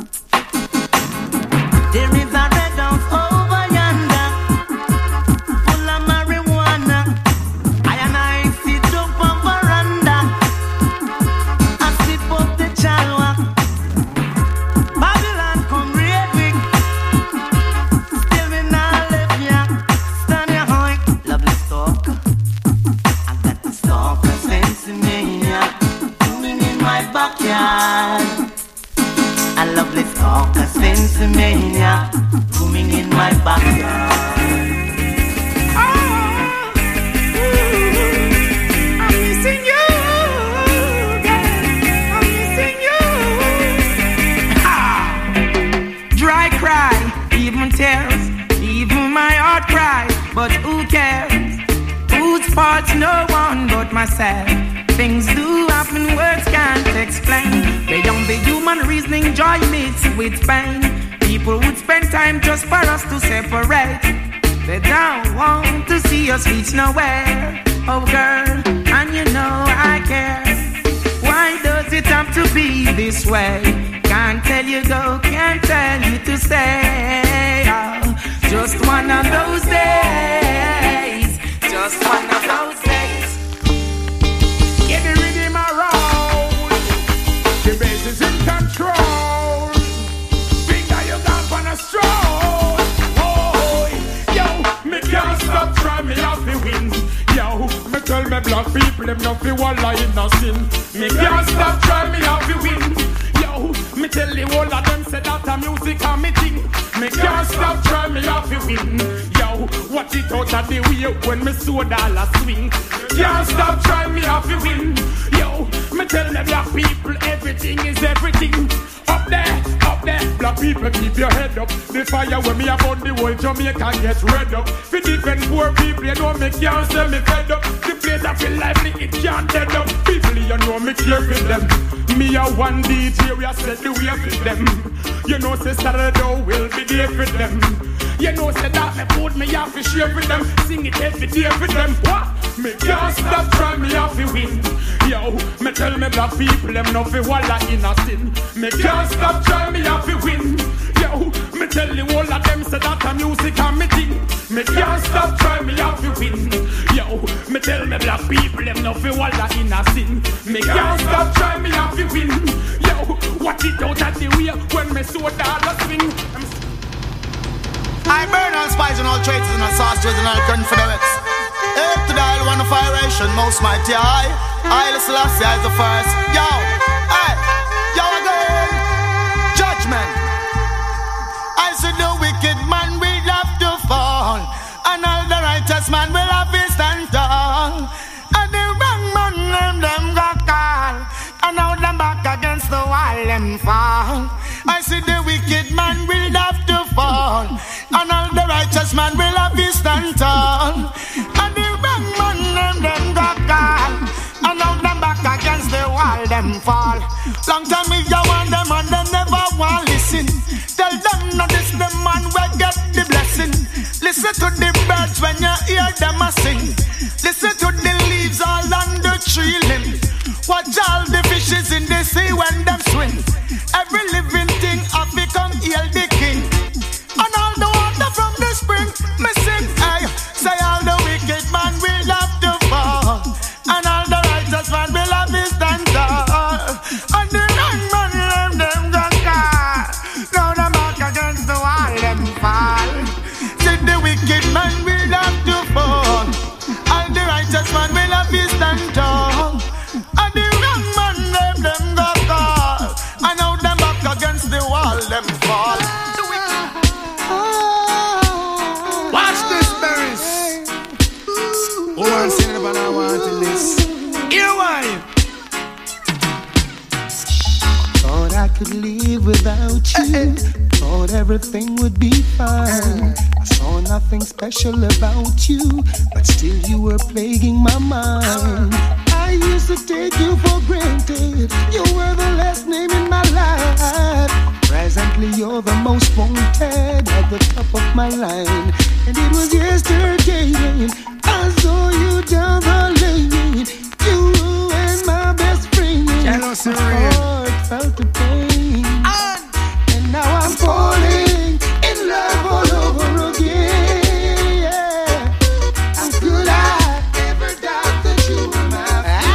Speaker 11: There is a red house over yonder, full of marijuana. I and I sit up on veranda, I sip up the chalwa. Babylon come raving, still me not left ya. Stand ya hoy, lovely stalk. I got the stalker sense in me, booming in my backyard. I love this stalker sense in me, booming in my backyard. Oh, ooh, I'm missing you, girl. I'm missing you. Ah, dry cry, even tears, even my heart cries. But who cares? Whose fault's no one but myself. Things do happen, words can't explain. Beyond the human reasoning, joy meets with pain. People would spend time just for us to separate. They don't want to see us reach nowhere. Oh girl, and you know I care. Why does it have to be this way? Can't tell you go, can't tell you to stay. Oh, just one of those days. Just one of those days.
Speaker 7: Get the rhythm around. The bass is in control. Finger you gone on a stroll. Oh, yo, me can't stop trying, me have to win. Yo, me tell me black people them not feel one lie in no sin. Me can't stop trying, me have to win. Yo, me tell the whole of them say that a music and me thing. Me can't stop trying, me have to win. Yo, watch it out of the way when me soda dollar swing. Can't stop trying, me have to win. Yo, me tell the black people everything is everything. Up there, up there, black people keep your head up. The fire when me about the whole Jamaica get red up. For defend poor people, you know me can't sell me fed up. The place I feel lively, it can't dead up. People, you know me care for them. Me a one D J, we a set the way for them. You know say Saturday will be there for them. You know say that me food me have to share with them. Sing it every day for them. What? Me can't stop trying, me have to win. Yo, me tell me black people them no fi walla in a sin. Me can't stop trying, me have to win. Yo, me tell the whole of them say that a music and me thing. Me can't stop trying, me have to win. Yo, me tell me black people them no fi walla in a sin. Me can't stop trying, me have to win. Yo, watch it out of the way when me so dollar swing.
Speaker 2: I burn all spies and all traitors and all sorcerers and all confederates. Up to dial one of iration, most mighty I. I the Selassie is the first. Yo, hey, yo again. Judgment. I said the wicked man will have to fall, and all the righteous man will have to stand tall. And the wrong man them them got call, and now them back against the wall them fall. I said the wicked man will have to fall, and all the righteous man will have to stand tall. And the wrong man them them got call, and now them back against the wall them fall. Long time me you want them and they never want listen. Tell them not this the man will get the blessing. Listen to the birds when you hear them a sing. Listen to the leaves all on the tree limb. Watch all the fishes in the sea when them swim. Every living thing have become hail the king. And all the water from the spring, me sing, hey. Say all the wicked man will have to fall, and all the righteous man will have his stand tall. And the wrong man them them got caught. Now them back against the wall them fall. Say the wicked man will have to fall, and the righteous man will have his stand tall. And the wrong man them them got caught, and now them back against the wall them fall.
Speaker 10: Watch this, berries. Who wants to but I want this? Here why?
Speaker 9: Lord, I
Speaker 12: I could live without you. Thought everything would be fine. I saw nothing special about you, but still you were plaguing my mind. I used to take you for granted. You were the last name in my life. Presently you're the most wanted at the top of my line. And it was yesterday when I saw you down the lane. You and my best friend.
Speaker 10: Jealousy,
Speaker 12: my heart felt the pain. And now I'm falling in love all over again. Yeah. How could I ever doubt that you were my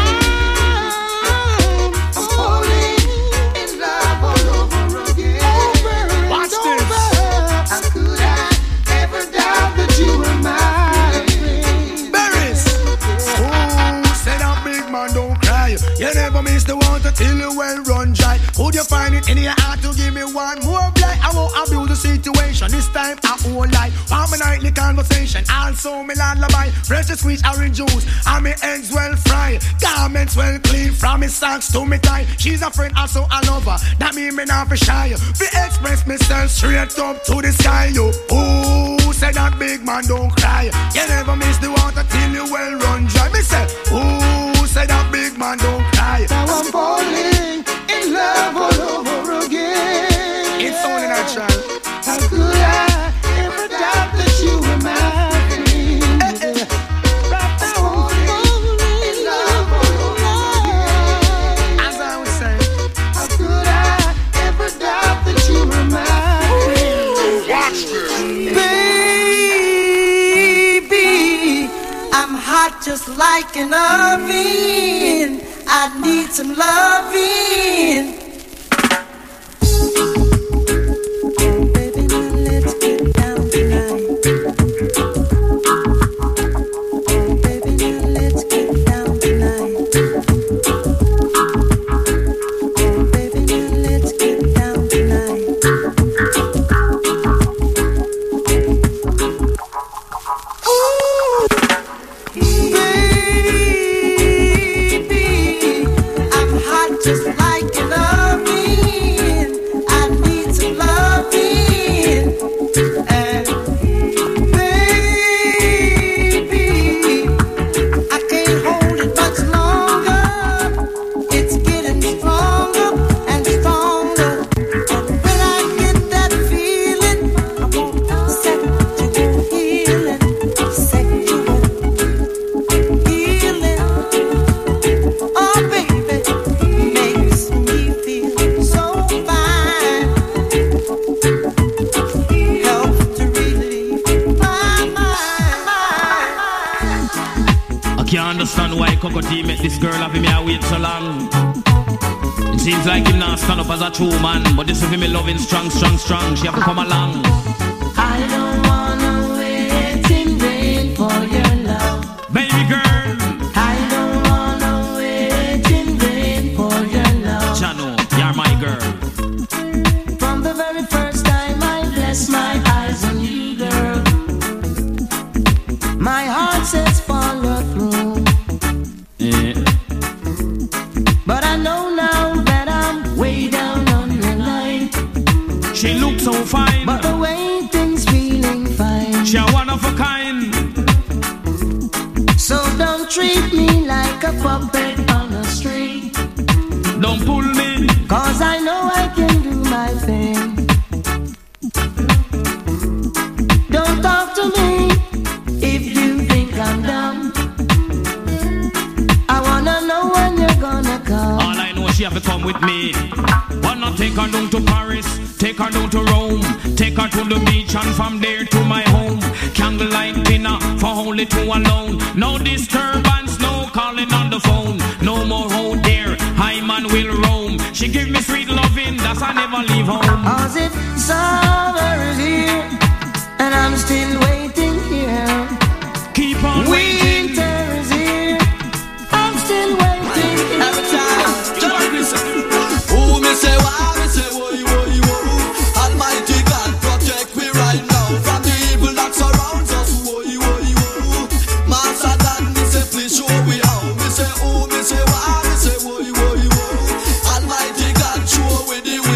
Speaker 12: friend? I'm falling in love all over again. Over and
Speaker 10: Watch
Speaker 12: over.
Speaker 10: this.
Speaker 12: How could I ever doubt that you were my friend?
Speaker 10: Berries. Oh, say that big man don't cry. You never miss the water till you well run dry. Could you find it in your heart to give me one more blight? I won't abuse the situation. This time I won't lie. Want my nightly conversation. Also me lullaby. Fresh squeeze orange juice. And me ends well fried. Garments well clean. From me socks to me tie. She's a friend, also a lover. That mean me not for shy. Be express myself straight up to the sky. You. Ooh, say that big man don't cry. You never miss the water till you well run dry. Me say, ooh, say that big man don't cry.
Speaker 12: Now I'm falling in love all over again.
Speaker 10: It's only natural.
Speaker 12: How could I ever doubt that you were my friend? Right now I'm falling in love all over again.
Speaker 10: As I was saying,
Speaker 12: how could I ever doubt that you were my friend?
Speaker 7: Watch this.
Speaker 3: Baby, I'm hot just like an oven. I need some loving. Just like an oven, I need some loving. And baby, I can't hold it much longer. It's getting stronger and stronger. And when I get that feeling, I want sexual healing, sexual healing. Oh, baby.
Speaker 13: Can't understand why Coco T make this girl have me a wait so long. It seems like him not stand up as a true man, but this is me loving strong, strong, strong. She have to come along.
Speaker 3: I don't wanna wait in vain for your love,
Speaker 13: baby girl.
Speaker 3: I don't wanna wait in vain for your love.
Speaker 13: Chano, you're my girl.
Speaker 3: From the very first time I bless my eyes on you, girl, my heart says follow through.
Speaker 13: Yeah.
Speaker 3: But I know now that I'm way down on your line.
Speaker 13: She looks so fine,
Speaker 3: but the waiting's feeling fine.
Speaker 13: She a one of a kind.
Speaker 3: So don't treat me like a puppet on a string.
Speaker 13: Don't pull me,
Speaker 3: cause I know I can do my thing. Don't talk to me if you think I'm dumb. I wanna know when you're gonna come.
Speaker 13: All I know, she have to come with me. Wanna take her down to Paris, take her down to Rome, take her to the beach and from there to my home. Candlelight dinner for only two alone. No disturbance, no calling on the phone. No more hold there, I man will roam. She give me sweet loving, that's I never leave home.
Speaker 3: Cause if summer is here and I'm still waiting here,
Speaker 13: keep on waiting.
Speaker 3: Winter is here, I'm still waiting here.
Speaker 14: Every time, who me say why, me say woy woy woy. Almighty God protect me right now from the evil that surrounds us. Woy woy woy. Master Dan, me say please show me how. Me say who, me say why, me say woy woy woy. Almighty God show me the way.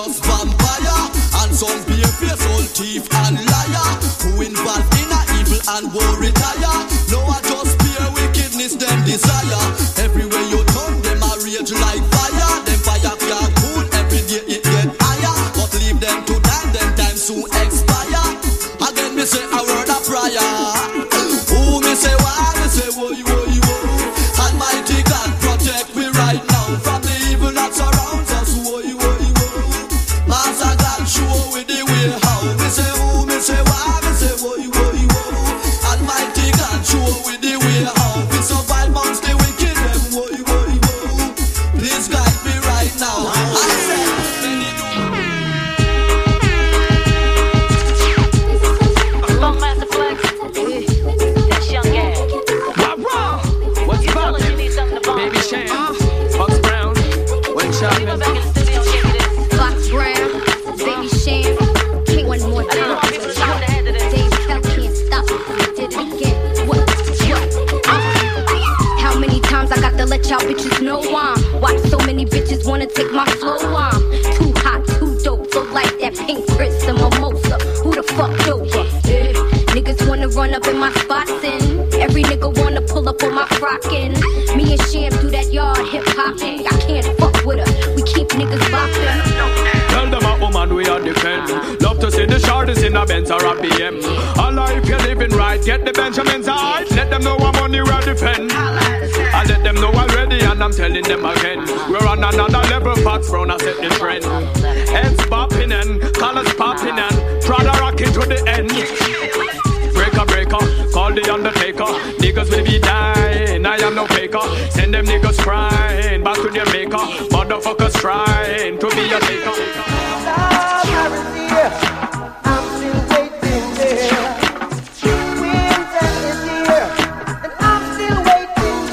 Speaker 14: just vampire and some beer face old thief and liar who involved in a evil and will retire. No, I just pure wickedness them desire. Everywhere you turn them a rage like fire. Them fire can't cool, every day it get higher. But leave them to die, them time soon expire. Again me say a word of prayer. Who me say why, me say woy woy woy. Almighty God protect me right now from the evil that surrounds us. Woy woy woy. Master God show with the way how. Me say who, me say why, me say woy woy woy. Almighty God show with the way how. We survive amongst the wicked them. Woy woy woy. Please guide me right now. I say.
Speaker 15: Baby Sham, Fox Brown, when shopping.
Speaker 16: Fox Brown, Baby Sham, King one more time. Dave Tell can't stop it, did it again. What? What? Uh, how many times I got to let y'all bitches know I'm? Watch so many bitches wanna take my flow on. Too hot, too dope, so like that pink Chris and mimosa. Who the fuck dope? Yeah. Niggas wanna run up in my spots and every nigga wanna pull up on my frockin'. Me and Sham do that yard hip hopping. I can't fuck with her. We keep niggas bopping.
Speaker 15: Tell them a woman we are defend. Love to see the shortest in a Benz or a B M. Allah if you're living right, get the Benjamins out. Let them know I'm money we're defend. I let them know already and I'm telling them again. We're on another level, Fox Brown, I set the trend. Heads bopping and colors popping and Prada rocking to the end. Breaker, breaker, call the undertaker. Niggas will be dying, I am no faker. Send them niggas crying, back to their maker. Motherfuckers trying to be a taker.
Speaker 17: I'm still waiting there. Winter is here, and I'm still waiting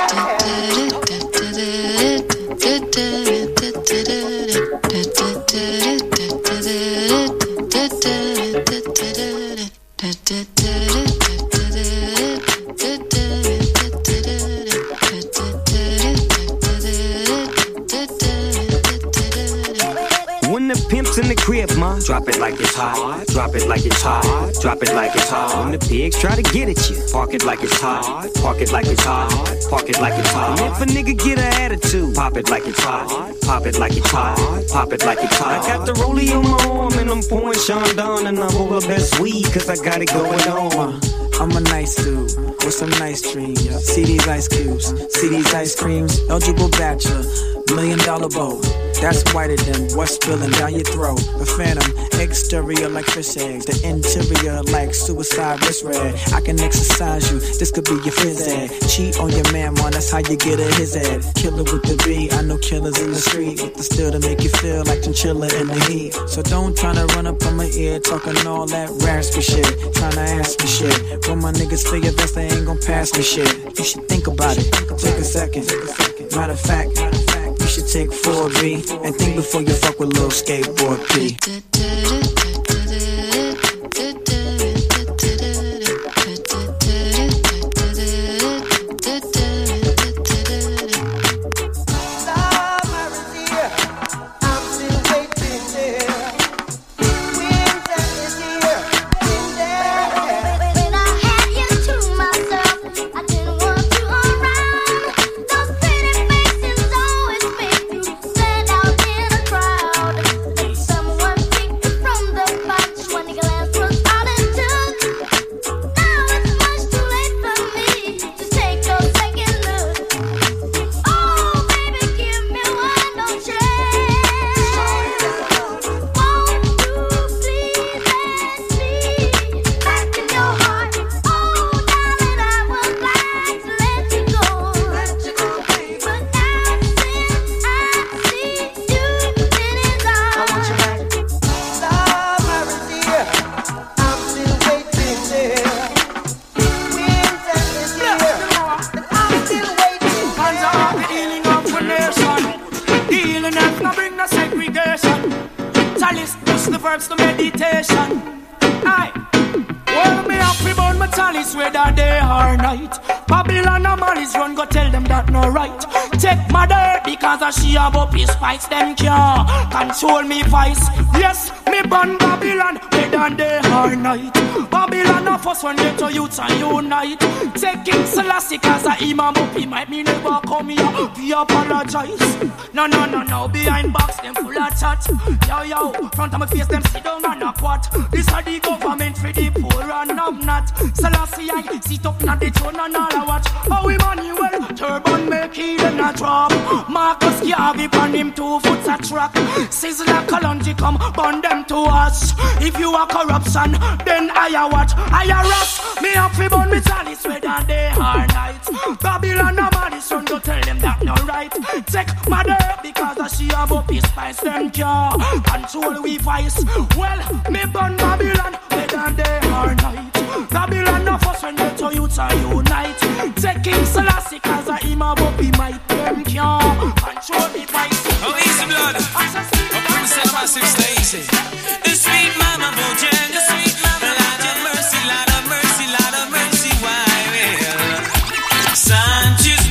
Speaker 18: When the pimp's in the crib, ma, drop it like it's hot. Drop it like it's hot. Drop it like it's hot. When the pigs try to get at you, park it like it's hot. Park it like it's hot. Park it like it's hot. And if a nigga get an attitude, pop it like it's hot. Pop it like it's hot. Pop it like it's hot. I got the rollie on my arm and I'm pouring Sean Don and I'm over best weed cause I got it going on.
Speaker 19: I'm a nice dude with some nice dreams. See these ice cubes, see these ice creams. Eligible bachelor, million dollar bow. That's whiter than what's spilling down your throat. The phantom, exterior like fish eggs. The interior like suicide wrist red. I can exercise you, this could be your phys ed. Cheat on your man, man, that's how you get a his ed. Killer with the B, I know killers in the street. With the steel to make you feel like chinchilla in the heat. So don't tryna run up on my ear, talking all that raspy shit. Tryna ask me shit. When my niggas feel your best, they ain't gon' pass me shit. You should think about it, take a second. Matter of fact, you should take four B and think before you fuck with little skateboard P.
Speaker 11: Chalice, push the verbs to meditation. Aye. Well, me have to burn my chalice whether day or night. Babylon and malice run go tell them that no right. Take my dirt because of she have up his fights. Them can't control me vice. Yes, me burn Babylon whether day or night. Babylon of us when they to youth and unite. Take King Selassie cause a imam up he might me never come here. We apologize. No, no, no, no. Behind box them full of chat. Yo, yo, front of my face them sit down and a quat. This are the government for the poor and I'm not. Selassie I sit up na the throne and all I watch. How Emmanuel turban make he then a drop. Marcus Garvey pan him two foot a track. Sizzler Kalonji come burn them to us. If you are corruption then I a watch. I a rap. Me up fi burn me chalice whether day or night. Babylon and Madison go tell them that no right. Take mother because of she have up his spice. Them can't control we vice. Well, me burn Babylon whether day or night. Babylon of us when they to youth are unite. Take King Selassie cause of him have up he might. Them can't control the vice.
Speaker 6: Oh, easy blood. A princess massive station. The sweet mama Bojang. The sweet mama Lord of mercy, Lord of mercy, Lord of mercy. Why will Sanchez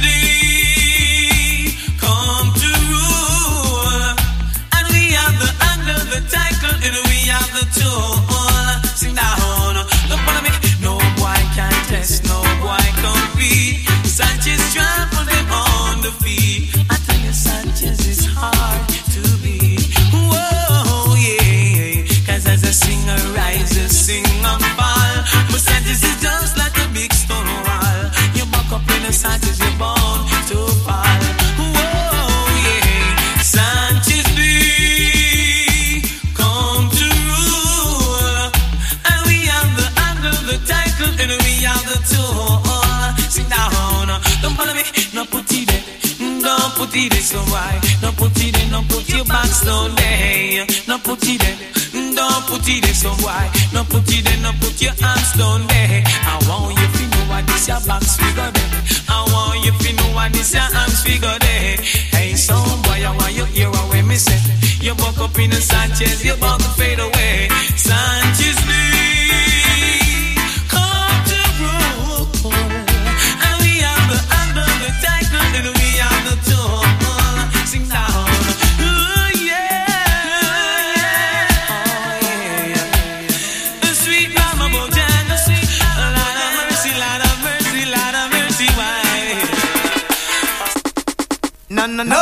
Speaker 6: Day come to rule? And we have the angle, the title, and we have the tool. Sing down, don't wanna make no boy can test, no boy compete. Sanchez trample them on the feet. I tell you, Sanchez is hard to beat. Whoa, yeah, cause as a singer rises, sing and fall. But Sanchez is just like a big stone wall. You buck up in the Sanchez, you're born to fall. Whoa, yeah, Sanchez be come to rule. And we have the angle, the title, and we have the tool. Sit down, don't follow me, no put it there. Don't put it there, so why? No put it there, no put your back down there. No put it there, don't put it there, so why? No put it there, no put your hands down there. I want you to know what this your back's figure there. I want you to know what this your arms figure there. Hey, son boy, I want you hear what we say. You buck up in the Sanchez, you about to fade away. Sanchez me, come to rule. And we have the under the title, and we have the tool. Sing down. Oh yeah, oh yeah. The sweet mama Bojang, the sweet Lord of mercy, Lord of mercy, Lord of mercy. Why?
Speaker 10: No, no, no.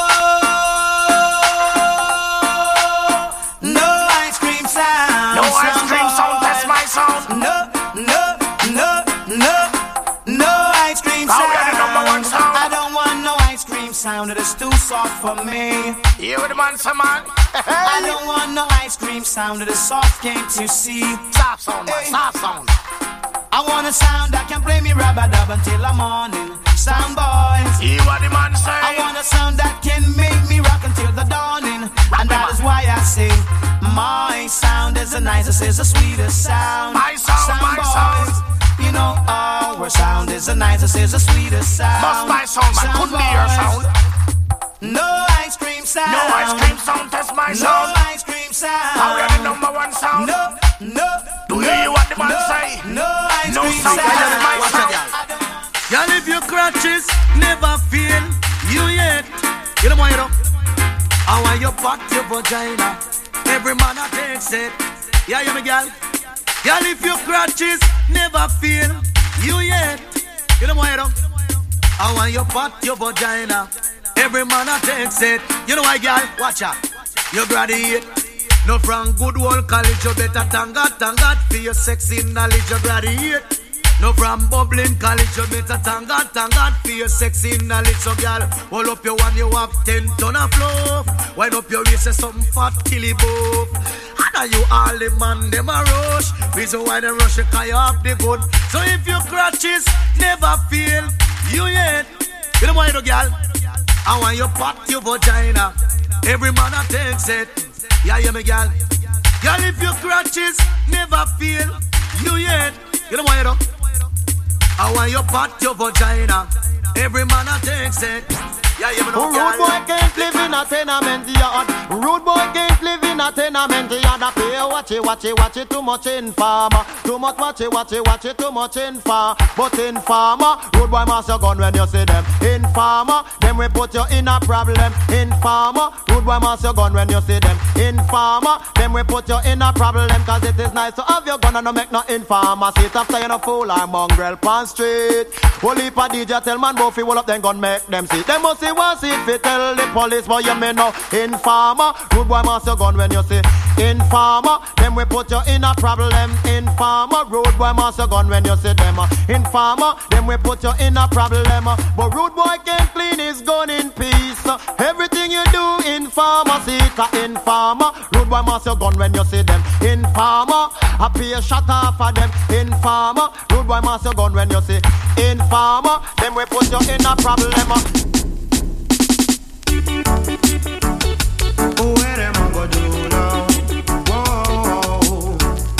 Speaker 10: No ice cream sound.
Speaker 11: No ice cream sound, that's my sound.
Speaker 10: No, no, no, no. No ice cream
Speaker 11: Now
Speaker 10: sound.
Speaker 11: we are the number one sound.
Speaker 10: I don't want no ice cream sound. It is too soft for me.
Speaker 11: Here with the man, some man.
Speaker 10: I don't want no ice cream sound. It is soft, can't you see?
Speaker 11: Soft sound, man, soft sound.
Speaker 10: I want a sound that can play me rub-a-dub until the morning. Sound boys.
Speaker 11: Hear what the man say.
Speaker 10: I want a sound that can make me rock until the dawning. And that is why I say my sound is the nicest, is the sweetest sound.
Speaker 11: My sound, my
Speaker 10: boys.
Speaker 11: sound.
Speaker 10: You know our sound is the nicest, is the sweetest sound.
Speaker 11: Must my sound, man, couldn't be your sound.
Speaker 10: No ice cream sound.
Speaker 11: No ice cream sound, that's my
Speaker 10: No
Speaker 11: sound.
Speaker 10: ice cream sound.
Speaker 11: Now we are the number one sound.
Speaker 10: No, no.
Speaker 11: Do you hear what the man
Speaker 10: no,
Speaker 11: say?
Speaker 10: No ice
Speaker 11: No
Speaker 10: cream
Speaker 11: sound,
Speaker 10: sound.
Speaker 11: that's my sound.
Speaker 2: Y'all if your crutches never feel you yet. You know why you know? I want you back your vagina. Every man that takes it. Yeah, you me girl. Y'all if your crutches never feel you yet. You know why you know? I want you back your vagina. Every man that takes it. You know why, girl? Watch out. You graduate. No from good old college, you better thank God, thank God for your sexy knowledge, you graduate. No from bubbling college, you better thank God, thank God for your sexy knowledge. So girl, hold up your one, you have ten ton of fluff. Wind up your waist, say something fat, kill it both. And you all the man, them a rush. Reason why they rush, you cause you have the good. So if your crutches never feel you yet, you know why you know, girl? I want you pat your vagina. Every man that takes it. Yeah, yeah, me girl. Girl, if your crutches never feel you yet, you know why you know? I want you pat your vagina. Every man that takes it. Yeah, yeah, me know,
Speaker 17: Rude boy can't live in a tenement yard. Rude boy can't live in
Speaker 20: a tenement, you had a pay. Watch it, watch it, watch it. Too much informer. Too much watch it, watch it, watch it. Too much informer. But informer, road boy master gun when you see them. Informer, them we put you in a problem. Informer, road boy master gun when you see them. Informer, them we put you in a problem. Cause it is nice to have your gun and no make no informer. Sit after you no fool or mongrel pan street. Holy pa D J tell man both will up then gun make them see. Them must see one seat fi tell the police but you may know. Informer, road boy master gun when you see. Informer, them we put you in a problem. Informer, road boy master gun when you see them. Informer, them we put you in a problem. But road boy can't clean his gun in peace. Everything you do, informer, seek a informer. Road boy master gun when you see them. Informer, I pay a shot off of them. Informer, road boy master gun when you see. Informer, them we put you in a problem.
Speaker 17: Where them a go do now? Whoa.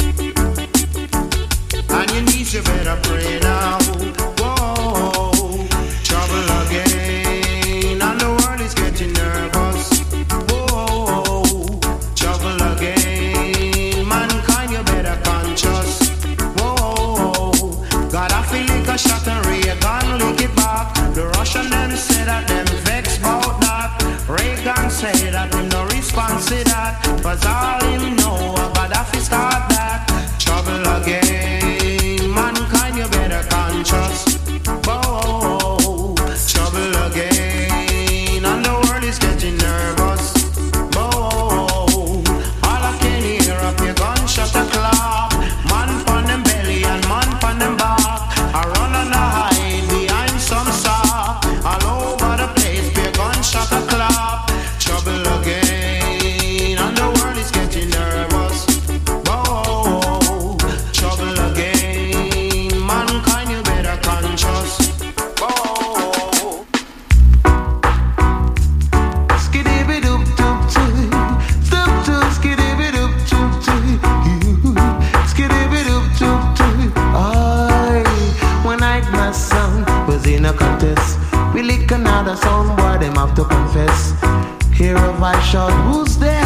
Speaker 17: And your knees you better pray now. Whoa. Trouble again, and the world is getting nervous. Whoa. Trouble again, mankind you better conscious. Whoa. God I feel like a shot and Reagan lick it back. The Russian them say that them vex about that. Reagan say that him no response to that. Cause all him know about Gaddafi start that. Trouble again, mankind you better conscious. Whoa, trouble again, and the world is getting nervous. Whoa, all I can hear up your gunshot a clap. Man pon them belly and man pon them back. I run and I hide behind some sack. All over the place, be a gunshot a clap. Trouble again, and the world is getting nervous. Whoa, trouble again, mankind you better conscious. Whoa. Skidibby doop doop doop, doop doop skidibby doop doop doop, skidibby doop doop doop. I, when I my son was in a contest, we lick another song, boy them have to confess. Hear a voice shout, who's there?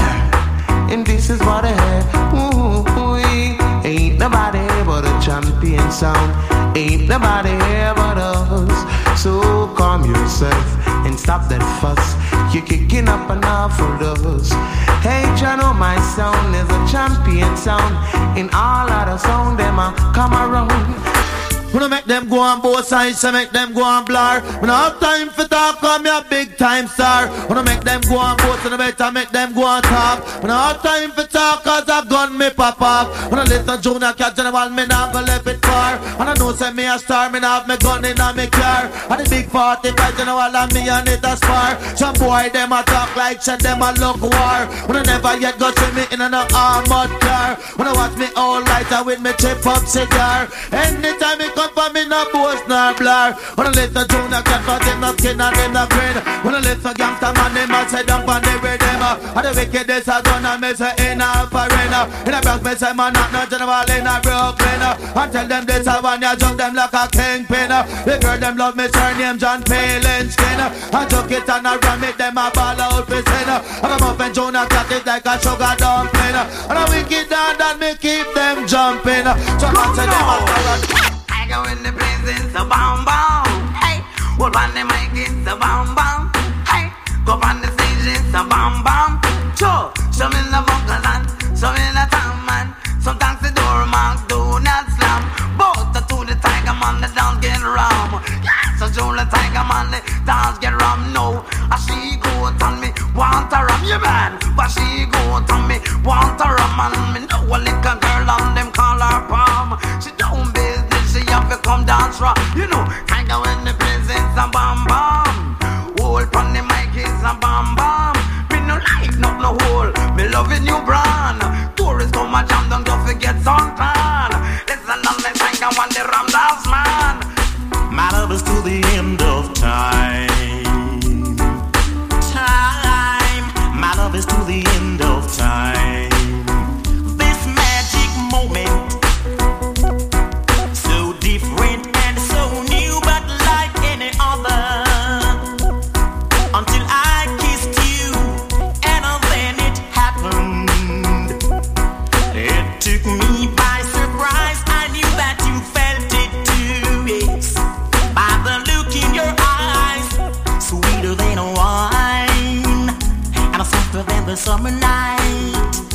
Speaker 17: And this is what I heard. Ooh, ooh, ain't nobody here but a champion sound. Ain't nobody here but us. So calm yourself and stop that fuss. You're kicking up an awful dust. Hey, you know my sound is a champion sound. In all other sound, them a come around. Wanna make them go on both sides, so make them go on blur. When I have time for talk, call me a big time star. Wanna make them go on both, and I better make them go on top. When I have time for talk, cause a gun me pop off. When I listen Junior Cat General, me not go left it far. And I know say me a star, me not have me gun in a me car. And the big forty-five General and me and it a spar. Some boy them a talk like shit, them a look war. When I never yet go see me in an armored car. When I watch me all lighter with me chip up cigar. Anytime me come for me no boast nor blur. When I let the Junior Cat for them no skin and them no grin. When I let the gangster man them a say down on the rhythm. And the wickedest a gun and me say in a foreign. In a Bronx me say man not no general in a Brooklyn. And tell them this a one ya jump them like a kingpin. The girl them love me surname John Palin-Skin. I took it and I ram it them a ball out for sin. And I'm up and Junior Cat is like a sugar dumpling. And I wicked down that me keep them jumping. So I say them a terror.
Speaker 21: I go in the place, it's a bomb bomb. Hey, hold on the mic, it's a bomb bomb. Hey, go on the stage, it's a bomb bomb. Sure, some in the vocals and some in the town man. Sometimes the door marks do not slam. Both the to the tiger man, the dance get rum. Yes, so to the tiger man, the dance get rum. No, I she go tell me want a rum, yeah man. But she go tell me want a rum, and me know a little girl on them call her palm. She don't business, she have to come dance rock. You know, tiger when the place is a bomb bomb. Hold on the mic is a bomb bomb. Me no like not no hole. Me love a new brand. Tourists come a jam, don't go forget suntan. Listen on the tiger when the ram dance man.
Speaker 22: My love is to the end of time. Time. My love is to the end of time.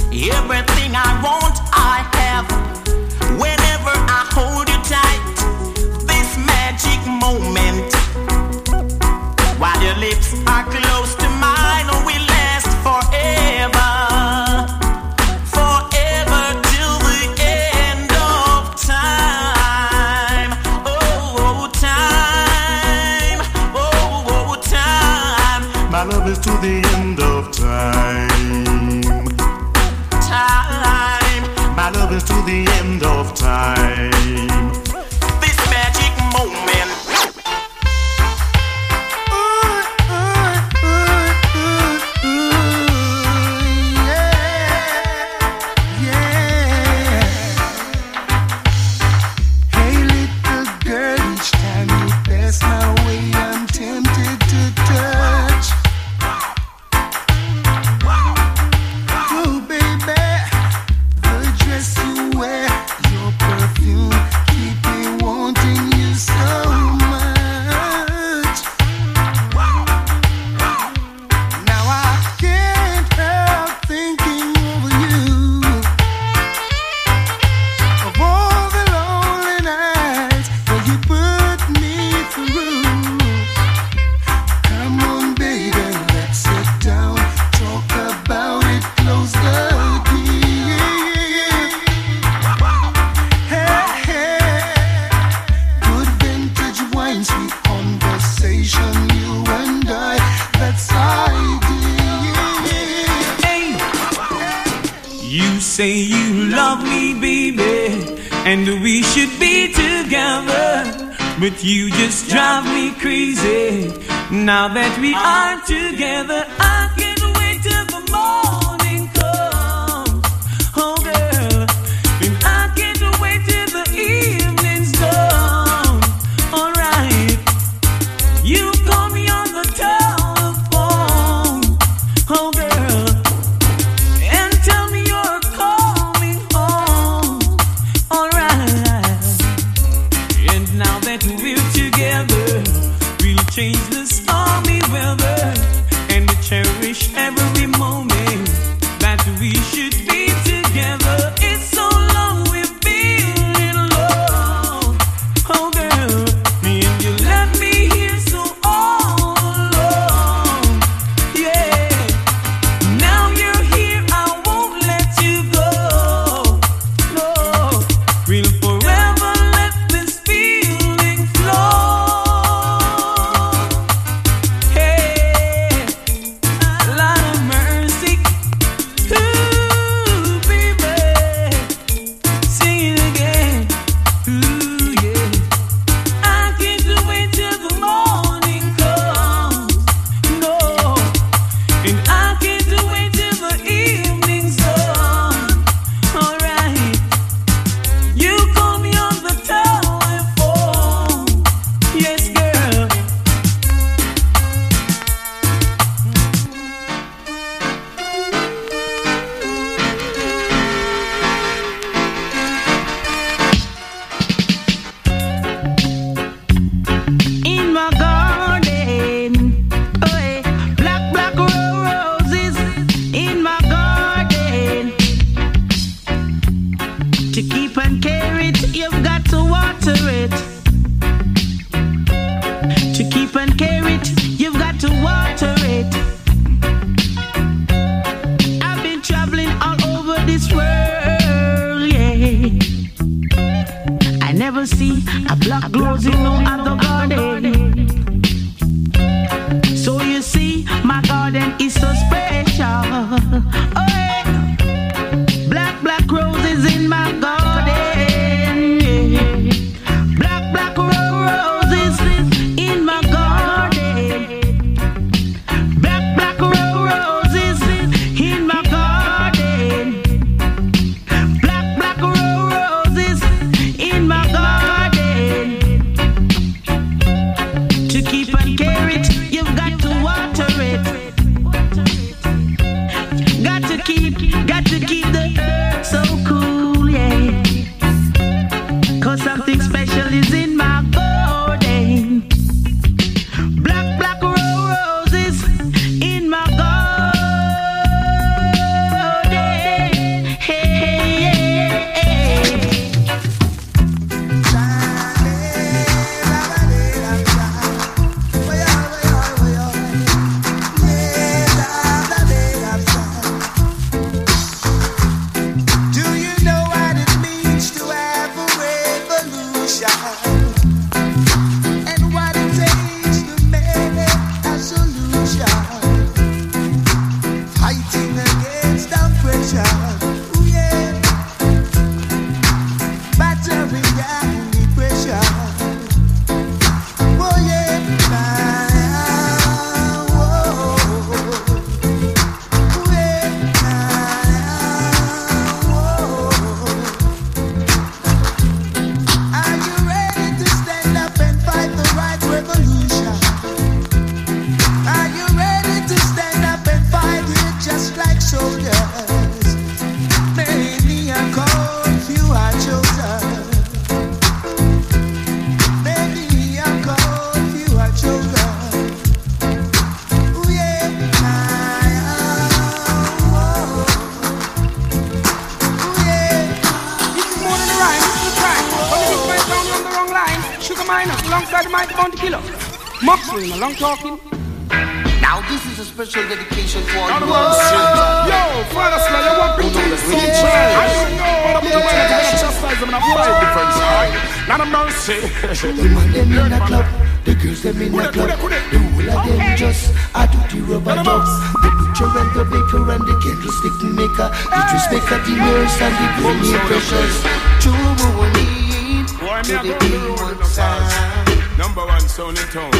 Speaker 21: Everything I want, I have. Whenever I hold you tight, this magic moment, while your lips are close to mine, will last forever. Forever till the end of time. Oh, time. Oh, oh, time.
Speaker 22: My love is to the end of time.
Speaker 21: Time.
Speaker 22: My love is to the end of time.
Speaker 21: This magic moment.
Speaker 12: Hey little girl, each time you pass my way, I'm tempted to touch. Oh baby, the dress you wear, your perfume, keep me wanting you so much. Now I can't help thinking of you, of all the lonely nights that you put me through. Come on, baby, let's sit down, talk about it, close the deal. Hey, hey, good vintage wine, sweet conversation, you and I, that's ideal.
Speaker 13: Hey, you say you love me, baby, and we should be together, but you just drive me crazy. Now that we are together, I can't wait till the morning comes. Oh girl, and I can't wait till the evening's done. Alright, you call me on the telephone. Oh girl, and tell me you're coming home. Alright, and now that we're together, we'll change the stormy weather and cherish every moment that we should be together. It's so long we've been in love. Oh girl, me and you left me here so all alone. Yeah, now you're here, I won't let you go. No, we'll forever let this feeling flow. Hey, Lord of mercy, ooh baby, sing it again. Ooh yeah, I can't wait till the morning comes. No, and I can't wait till the evening's done. Alright, you call me on the telephone. Yes, girl. In my garden, oh yeah, black, black roses in my garden. To keep and care it, you've got to water it. To keep and care it, you've got to water it. I've been traveling all over this world, yeah. I never see a black rose in no other garden. So you see, my garden is so special. Oh yeah, black, black roses in my garden. Yeah. Black, black ro- roses in my garden. Black, black ro- roses in my garden. Black, black ro- roses in my garden.
Speaker 2: depression. Ooh, yeah. Battery and depression. Oh, yeah.
Speaker 11: Alongside the microphone to killer. Moxley, long talking.
Speaker 5: Now this is a special dedication for all
Speaker 11: you.
Speaker 5: Yo,
Speaker 11: Father Slay, you want to bring to the soul. I don't know. I'm going to chastise them and apply different side. Not a mercy.
Speaker 17: The man them in a club, the girls them in a club. The whole of them just a do the rubber jobs. The butcher and the baker and the candlestick maker, the dress maker, the nurse and the granny precious. True money to the big one side.
Speaker 15: Number one sound in town.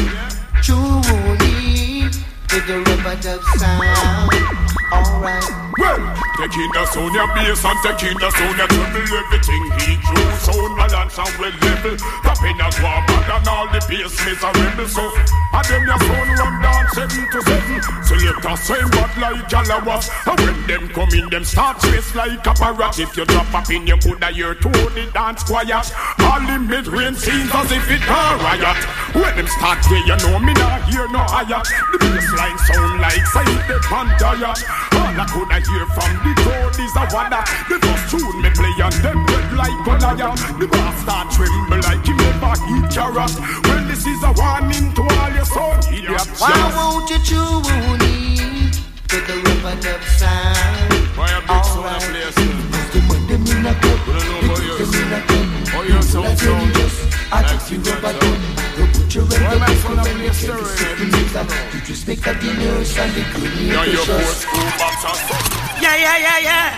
Speaker 17: Truly, with the rubber dub sound. Alright.
Speaker 15: Well, taking the sound your bass and taking the sound your treble. Everything he drew, sound balance and well level. Tapping a guap and all the bass miserable. So, and them your sound run down seven to seven. Select a same but like Jalawas. And when them come in, them start chase like a parrot. If you drop up in, you coulda hear to the dance quiet. All the mid-range scenes as if it a riot. When them start there, you know me not hear no higher. The bassline sound like say the Pantaya. All I coulda hear from the crowd is a wada. The first tune me play and them red like Goliath. The bass start tremble like he never eat carrot. Well, this is a warning to all your son idiots.
Speaker 17: Why won't you tune in to the rubber dub sound?
Speaker 15: Why a big sound a place?
Speaker 17: The man them in a club, the girls them in a club.
Speaker 15: Oh, your sound sound
Speaker 17: I just see rubber dub. The butcher and the baker and the candlestick maker, the dress maker, the nurse and the granny precious.
Speaker 11: Yeah, yeah, yeah, yeah.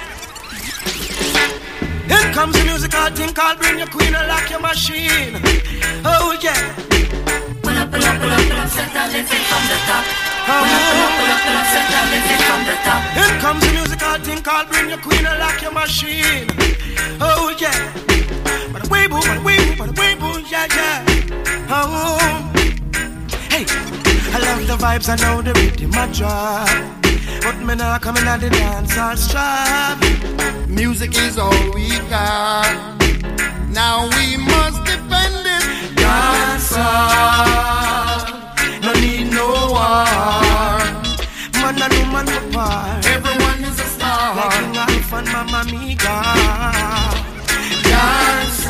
Speaker 11: In comes the musical thing called Bring Your Queen and Lock Your Machine. Oh, yeah.
Speaker 8: Pull up, pull up, pull up, pull up, set that lift from the top. Pull up, pull up, pull up, pull up, set that lift from the top.
Speaker 11: In comes the musical thing called Bring Your Queen and Lock Your Machine. Oh, yeah. But way boo, but way boo, but way boo, yeah, yeah. Oh, hey. I love the vibes, I know the rhythm I drive. But me not coming at the dance or strive.
Speaker 23: Music is all we got. Now we must defend it.
Speaker 11: Dance no need no war. Man and woman apart.
Speaker 23: Everyone is a star.
Speaker 11: Like King Alpha and Mama Mia.
Speaker 23: Dance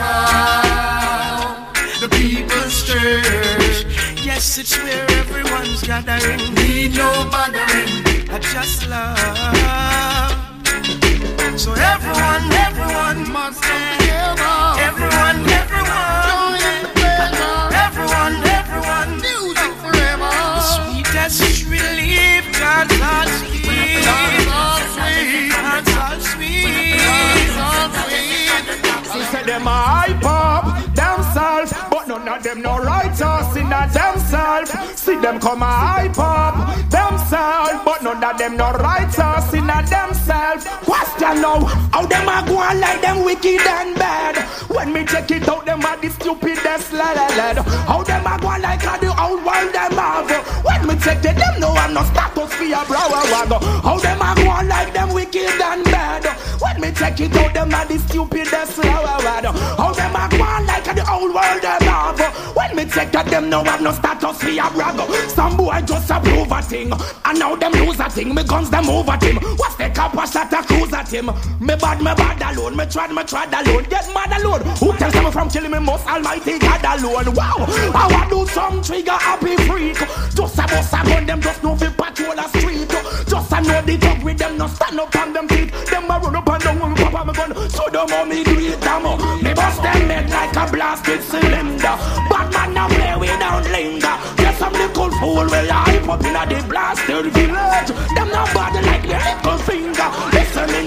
Speaker 23: the people's church.
Speaker 11: Yes, it's where everyone's gathering.
Speaker 23: Need no bothering.
Speaker 11: I just love. So everyone, everyone
Speaker 23: must come together.
Speaker 11: Everyone, everyone.
Speaker 23: Join in the pleasure.
Speaker 11: Everyone, everyone.
Speaker 23: Music forever.
Speaker 11: The sweetest relief. Dance all sweet.
Speaker 23: Dance all sweet.
Speaker 11: Dance all sweet.
Speaker 23: Dance all sweet.
Speaker 11: She said them a hype up themselves, but none of them no righteous in a themselves. See them come a hype up themselves, but none of them no righteous in a themselves. Question now, how them a go on like them wicked and bad? When me check it out, them a the stupidest lad. How them a go on like a the old world them have? When me check it, them no have no status for a brow wag. How them a go on like them wicked and bad? When me check it out, them a the stupidest lad. How them a go on like a the old world them have? When me check that, them no have no status for a brag. Some boy just approve a thing, and now them lose a thing. Me guns them over him. What's the cap a shot a cruise at him? Me bad, me bad alone. Me trad, me trad alone. Get mad alone. Who tells me from killing me? Most Almighty God alone. Wow, I want do some trigger happy freak. Just a boss a gun, them just know fi patrol a street. Just a know the dog with them no stand up on them feet. Them a run up and down when me pop on me gun. So them how me do it them. Me bust them head like a blasted cylinder. Bad man now play without linger. Yes, I'm the cool fool. Well, I pop in a the blasted village. Them not bad like the little finger. Listen me now.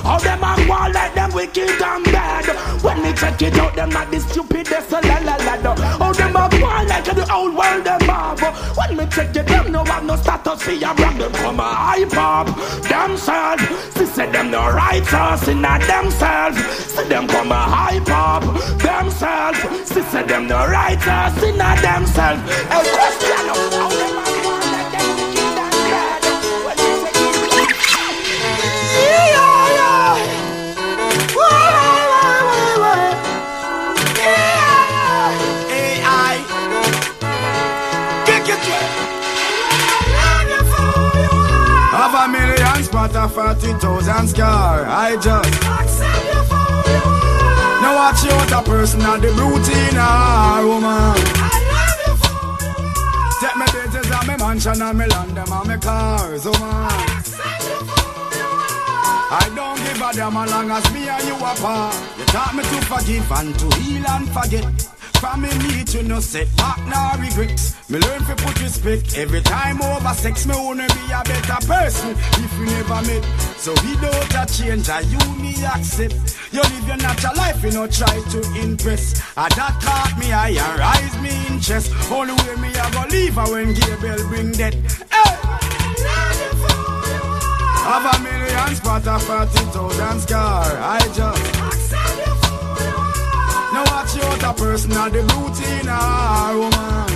Speaker 13: How them a go like them wicked and bad. When me check it out, them not the stupidest la la la la. How them a go like the old world them have. When me check it, them no have no status for ya brand. Them come a hype up themselves. She said them no righteous in a themselves. See them come a hype up themselves. She said them no righteous in a themselves. El Cristiano, how them a go like them wicked and bad. When me check it, yeah yeah.
Speaker 20: A I kick it.
Speaker 1: Have a million spot of forty thousand scar. I just now watch you out a person at the routine, ah, woman. Take me business and me mansion and me land them and me cars, woman. I don't give a damn as long as me and you apart. You taught me to forgive and to heal and forget. From me meet you no set back no regrets. Me learn to put respect every time over sex. Me wanna be a better person if we never met. So without a change, I you me accept. You live your natural life, you know try to impress. And that caught me eye and rise me interest. Only way me I go leave her when Gabriel bring death. Hey! Have a million spot of forty thousand scar. I just now watch you out a person at the routine, ah, woman.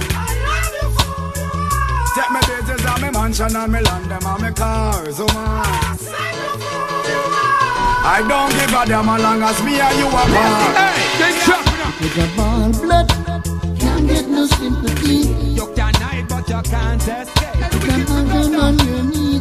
Speaker 1: Take me business and me mansion and me land them and me cars, woman. I don't give a damn as long as me and you apart. Hey, they chopping up.
Speaker 12: With your ball blood, can't get no sympathy.
Speaker 13: You can hide but you can't escape.
Speaker 12: You can hang them on your knees.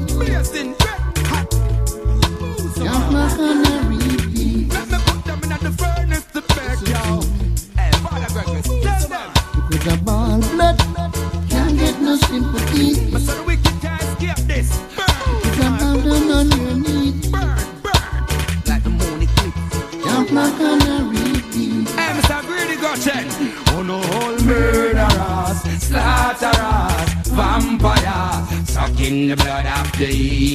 Speaker 12: Can't knock on a repeat.
Speaker 13: Let me put them in the furnace to beg y'all. Hey, Father Gregory, tell them.
Speaker 12: With your ball blood, can't get no sympathy.
Speaker 13: But so the wicked can't escape this. Burn.
Speaker 12: You can hang them on your knees.
Speaker 13: Burn, burn. Like the morning eclipse.
Speaker 12: Can't knock on a repeat.
Speaker 13: Hey, Mister Greedy Gotchen. Oh no, all murderers, slaughterers, vampires, sucking the blood of the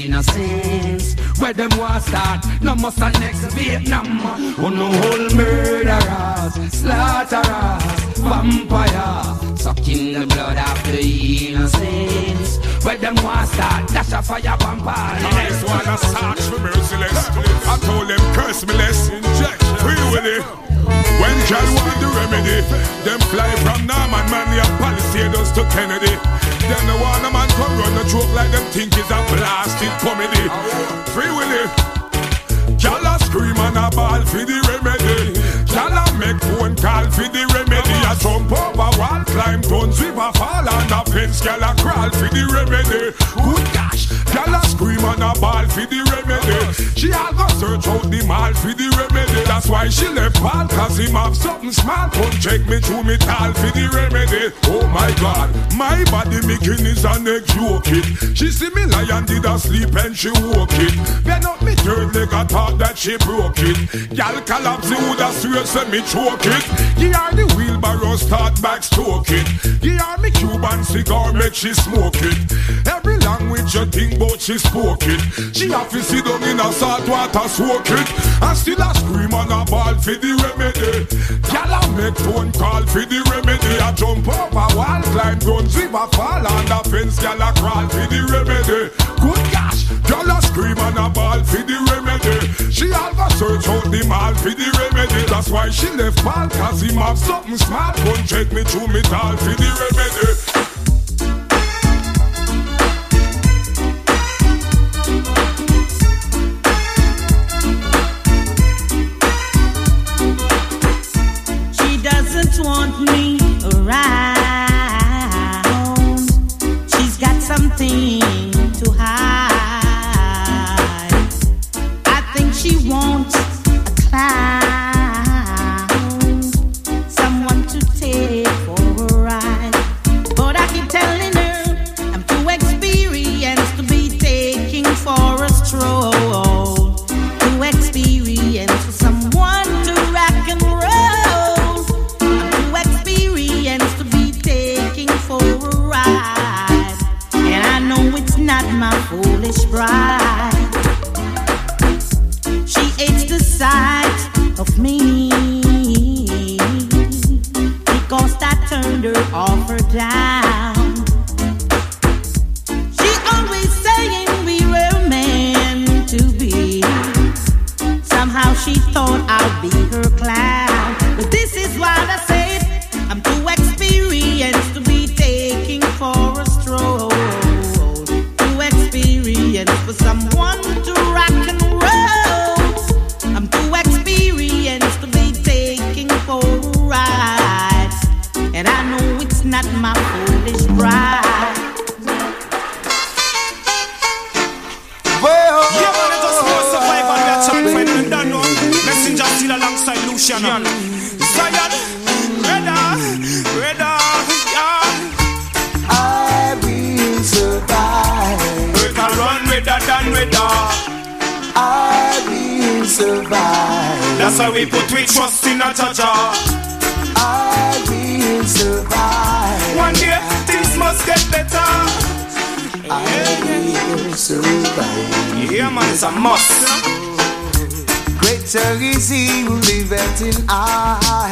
Speaker 13: innocents. Where them was start, no must a next Vietnam. Oh no, all murderers, slaughterers, vampires, sucking the blood of the innocents. Where them was start, dash a fire vampire.
Speaker 7: This one a search for merciless. I told them curse me less. Free with it. When God want the remedy, them fly from Norman man, your Palisades to Kennedy. Then the one a man come run the joke like them think is a blasted comedy. Free will it. Y'all a scream and a ball for the remedy. Y'all a make phone call for the remedy. A jump over wall, climb tons, river fall and a fence. Y'all a crawl for the remedy. Good gosh, y'all a scream and a ball for the remedy. She all go search out the mall for the remedy. That's why she left Paul, cause him have something small. Come check me through me tall for the remedy. Oh my God, my body making is a neck joke it. She see me lie and did a sleep and she woke it. Then up me third leg I thought that she broke it. Y'all collapse it would have swear say me choke it. Give her the wheelbarrow start back stroke it. Give her me Cuban cigar make she smoke it. Every language you think about she spoke it. She have to sit down in a salt water soak it. And still a scream and a ball for the remedy. Y'all a make phone call for the remedy. I jump over wall, climb guns, river fall and a fence. Y'all a crawl for the remedy. Good gosh, y'all a scream and a ball for the remedy. She all go search out the mall for the remedy. That's why she left Paul, cause him have something smart. Come check me through me tall for the remedy.
Speaker 3: Want me around. She's got something to hide. I think she wants a clown, someone to take for a ride. But I keep telling her I'm too experienced to be taking for a stroll. Too experienced for someone to rock and roll. Not my foolish bride. She sight of me, because that turned her off or down. She always saying we were meant to be. Somehow she thought I'd be her clown. But this is what I said, I'm too experienced to be taking for a stroll. Too experienced for someone to rock and roll. I'm too experienced to be taking for a ride. And I know it's not my foolish pride.
Speaker 1: Well, yeah, man, it just wants to survive on that chart. When you don't know, Messenger still alongside Luciano. Zion, Reda, Reda, yeah.
Speaker 17: I will survive.
Speaker 1: We can run Reda than Reda.
Speaker 17: I will survive.
Speaker 1: That's why we put we trust in a Jaja.
Speaker 17: I will survive.
Speaker 1: One day things must get better.
Speaker 17: I will survive.
Speaker 1: Yeah, man, it's a must.
Speaker 17: Greater is he who liveth in I.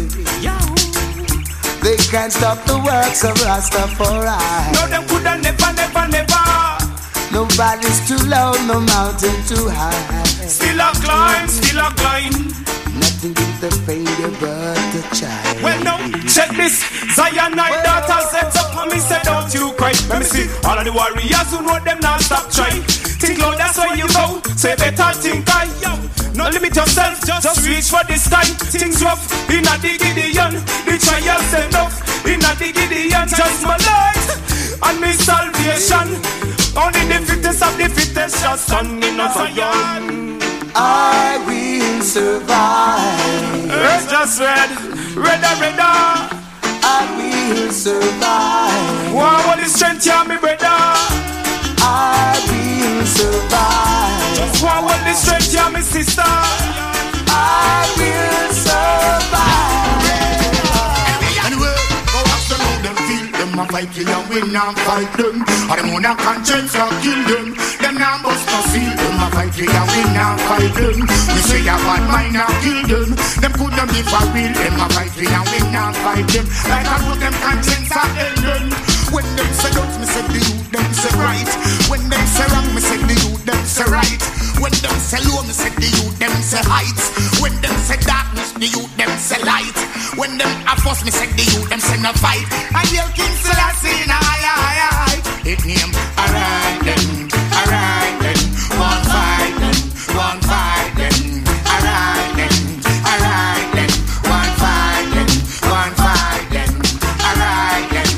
Speaker 17: They can't stop the works of Rastafari.
Speaker 1: No, them coulda never, never, never.
Speaker 17: Nobody's too low, no mountain too high.
Speaker 1: Still a climb, still a climb.
Speaker 17: Nothing with the failure but the child.
Speaker 1: Well, no, check this. Zion night daughter sets up and me said, don't you cry. Let me see all of the warriors who know them not stop trying. Think low, that's where you go. Say better think I, yo. No limit yourself, just, just reach for this time. Things rough, in a the Gideon. The trials enough, in a the Gideon. Just my life and me salvation. Only the fittest of the fittest shall stand in a Zion.
Speaker 17: I will survive.
Speaker 1: It's just red, redder, redder.
Speaker 17: I will survive.
Speaker 1: Wow, what is strength, yeah, me brother.
Speaker 17: I will survive.
Speaker 1: Just one what the strength, yeah, me sister.
Speaker 17: I will survive.
Speaker 23: Anyway, go afternoon, them feel them a fight kill and we not fight them. Or them own a conscience or kill them. Them not bust no seal, them a fight kill and we not fight them. We say a bad mind not kill them. Them could them be for real, them a fight kill and we not fight them. Like I put them conscience or end them. When them say don't, me say the youth, them say right. When them say wrong, me say the youth, them say right. When them say low, me say the youth, them say heights. When them say darkness, the youth, them say light. When them have us, me say the youth, them say no fight. And yell King Selassie, aye, aye, aye. It name, alright then, alright then. One fight then, one fight then. Alright then, alright then. One fight then, one fight then. Alright then.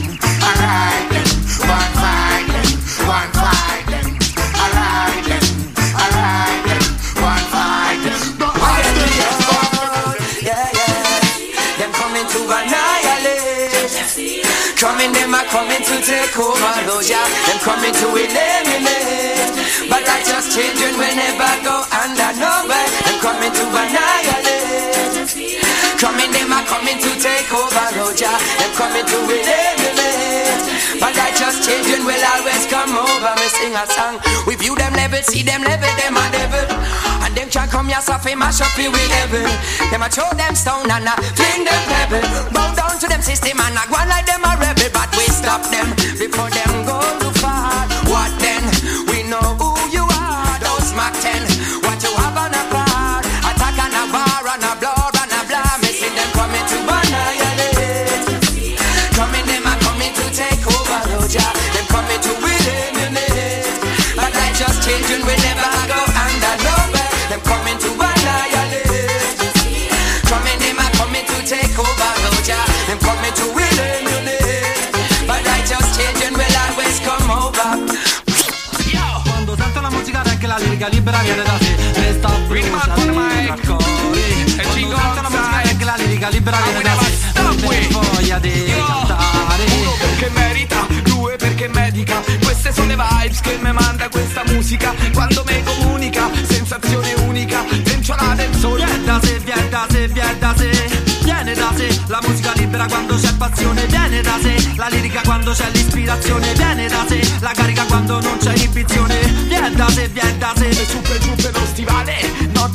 Speaker 4: Coming, them are coming to take over, those yeah. Them coming to eliminate, but I just children will never go under nowhere. Them coming to annihilate. Coming, them are coming to take over, those yeah. Them coming to eliminate, but I just children will always come over. Me sing a song. We view them level, see them level, them a devil. And them can come here, so fi mash up here with level. Them a throw them stone and a fling them pebble. Bow down to them system and a go on like them a rebel. But we stop them before them go too far. What then? We know who you are. Don't smack ten. What you have on a bar. Attack on a bar and a blood and a blah. Me see them coming to annihilate. Coming, them are coming to take over, Roja. Them coming to eliminate. But I just children will never go under nowhere. Them coming to annihilate. Coming, them are coming to take over, Roja. Them coming to eliminate. But I just children will always come over.
Speaker 9: Quando sento la musica anche la lirica libera viene da sé. Resta brucia dei raccori. Quando sento la musica anche la lirica libera viene da sé. Non c'è voglia di cantare.
Speaker 14: Uno perché merita, due perché medica. Queste sono le vibes che mi manda questa musica. Quando mi comunica, sensazione unica. Dentro la dentro.
Speaker 9: Viene da sé, viene da sé, viene da sé. Viene da sé, la musica libera quando c'è passione. Viene da sé, la lirica quando c'è l'ispirazione. Viene da sé, la carica quando non c'è inibizione. Viene da sé, viene da sé.
Speaker 14: E su per giù per lo stivale, nord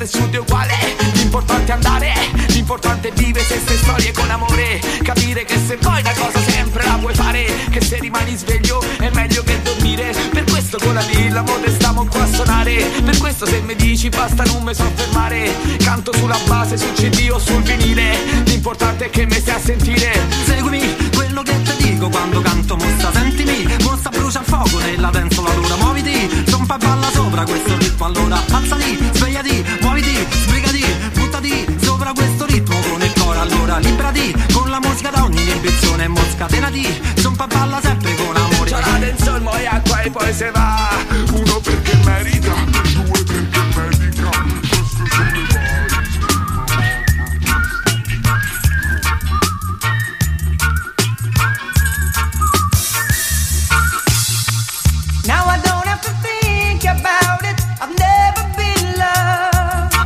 Speaker 14: vissuto uguale. L'importante è andare, l'importante è vivere queste storie con amore. Capire che se vuoi una cosa sempre la puoi fare, che se rimani sveglio è meglio che dormire. Per questo con la lì l'amore stiamo qua a suonare. Per questo se mi dici basta non mi so fermare. Canto sulla base, sul C D o sul vinile. L'importante è che mi stia a sentire.
Speaker 9: Seguimi, quello che ti dico quando canto mostra, sentimi, mostra brucia il fuoco nella danzola, allora muoviti, zompa e balla sopra questo ritmo, allora alzati, svegliati, muoviti, sbrigati, buttati sopra questo ritmo con il cuore, allora liberati, con la musica da ogni inibizione, moscatenati, zompa e balla sempre con amore.
Speaker 14: C'è la danzone, muoia acqua e poi se va. Uno perché merita, due perché medica, queste sono le vibes.
Speaker 3: Now I don't have to think about it. I've never been loved.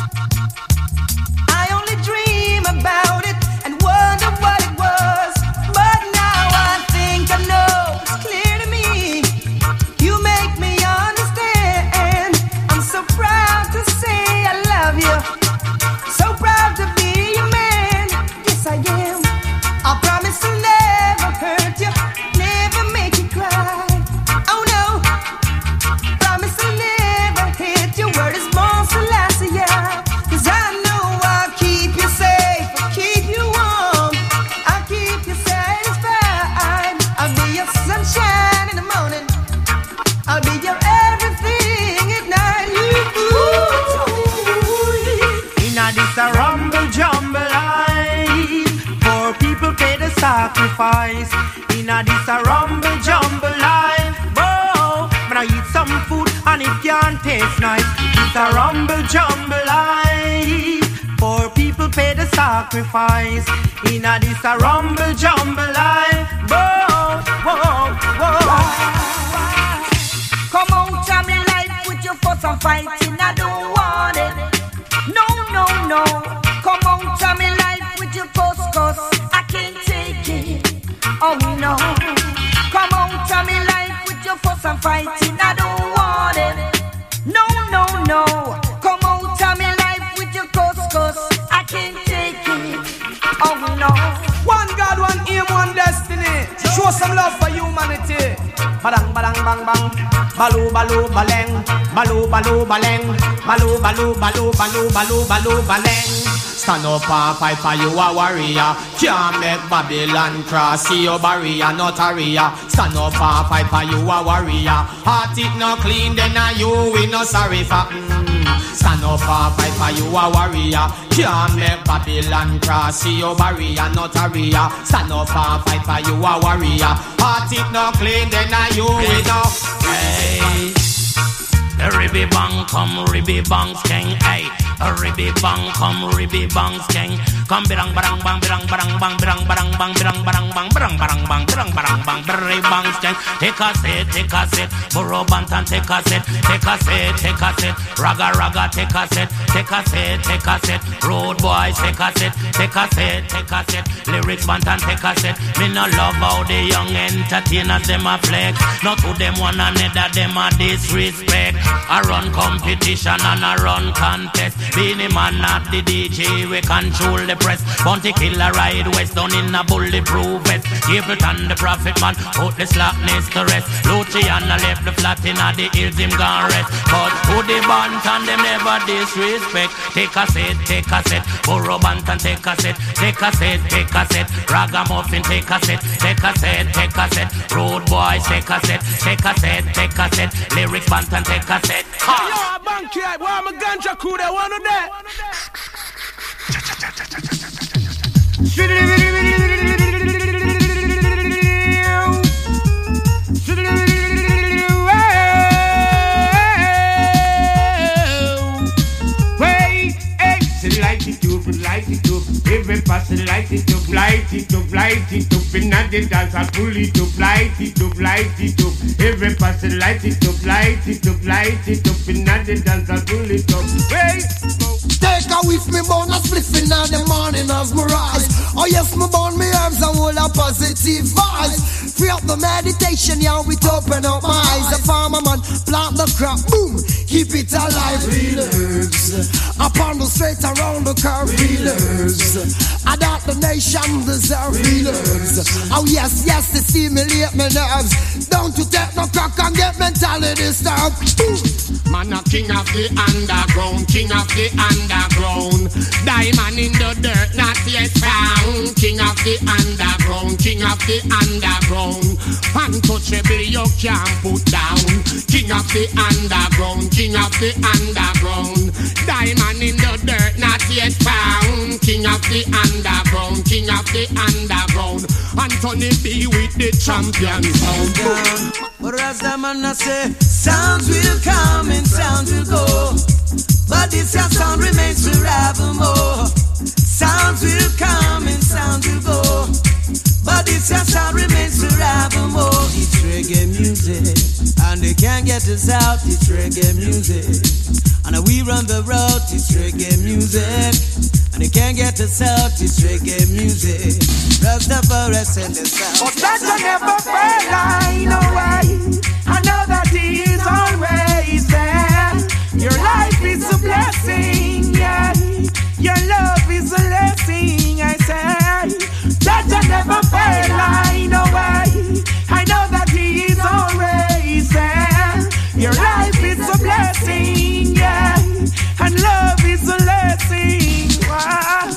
Speaker 3: I only dream about it and wonder what it was. But now I think I know it's clear to me. You make me understand. I'm so proud to say I love you. So proud to be your man. Yes I am. I promise I'll never hurt you, never make you cry. Oh no, promise I'll never hit your word is born Selassie, yeah. Cause I know I'll keep you safe, I'll keep you warm, I'll keep you satisfied. I'll be your sunshine in the morning, I'll be your everything at night.
Speaker 11: Inna this a rumble jumble life, poor people pay the sacrifice. Inna this a rumble jumble life, whoa, when I eat some food and it can't taste nice. It's a rumble jumble life, poor people pay the sacrifice. Inna this a rumble jumble life, whoa, whoa, whoa.
Speaker 3: Come out of me life with your fuss and fighting, I don't want it. No, no, no. Come out of me life with your fuss, cause I can't take it. Oh no. Come out of me life with your fuss and fighting, I don't want it. No, no, no. Come out of me life with your cuss, cause I can't take it. Oh no.
Speaker 16: One God, one aim, one destiny. Show some love for humanity. Badang, badang, bang, bang. Balu, balu, baleng. Balu, balu, baleng. Balu, balu, balu, balu, balu, balu, baleng.
Speaker 18: Stand up and fight for you a warrior. Can't make Babylon cross, see your barrier, not a ria. Stand up and fight for you a warrior. Heart it not clean, then are you we no sorry for. Mm. Stand up and fight for you a warrior. Can't make Babylon cross, see your barrier, not a ria. Stand up and fight for you a warrior. Heart it not clean, then are you we no.
Speaker 13: Hey, the ribby bang come, ribby bang skeng, hey. A ribby bang come, ribby bang skeng. Come birang barang bang birang barang bang birang barang bang birang barang bang birang barang bang birang barang bang birang bang skeng. Take a set, take a set. Burro bantan take a set, take a set, take a set. Raga raga take a set, take a set, take a set. Road boys take a set, take a set, take a set. Lyrics bantan take a set. Me no love how the young entertainers them a flex. Not to them one another them a disrespect. I run competition and I run contest. Beanie man not the D J, we control the press. Bounty killer ride west down in a bulletproof vest. Ableton the prophet man, put the slackness to rest. Luciano left the flat in a the hills him gone rest. But who the bantan them never disrespect. Take a set, take a set. Burro bantan take a set, take a set, take a set. Ragamuffin take a set, take a set, take a set. Road boys take a set, take a set, take a set. Lyrics bantan take a set.
Speaker 16: Ha. Yo, Banky, why am a ganja crew there? One of that.
Speaker 11: Light it up, light it up. Every person light it up, light it up, light it up. In the dance, I pull it up, light it up, light it up. Every person light it up, light it up, light it up. In the dance, I pull it up. Hey.
Speaker 19: Take a whiff me bone a spliff in the morning as me rise.
Speaker 6: Oh yes, me burn me herbs and all a positive vibes. Free up the meditation, yeah, we open up my eyes. The farmer man plant the crop, boom, keep it alive. Real herbs, upon the straight around the curve. Real herbs, I doubt the nation deserve real herbs. Oh yes, yes, they stimulate my nerves. Don't to take no crack and get mentality disturbed.
Speaker 18: Man a king of the underground, king of the underground. Diamond in the dirt, not yet found. King of the underground, king of the underground. Untouchable you can't put down. King of the underground, king of the underground. Diamond in the dirt, not yet found. King of the underground, king of the underground. Anthony B with the champion sound.
Speaker 21: But as the man I say, sounds will come and sounds will go. But this your sound remains forevermore. Sounds will come and sounds will go. But this your sound remains forevermore. It's reggae music, and they can't get us out. It's reggae music, and we run the road. It's reggae music, and they can't get us out. It's reggae music. Rastafari send the sound.
Speaker 11: But that I never fail, I know why. I know that He is always there. Your life is a blessing, yeah. Your love is a blessing, I say. That I never fail, I know why. I know that He is always there. Your life is a blessing, yeah. And love is a blessing, wow.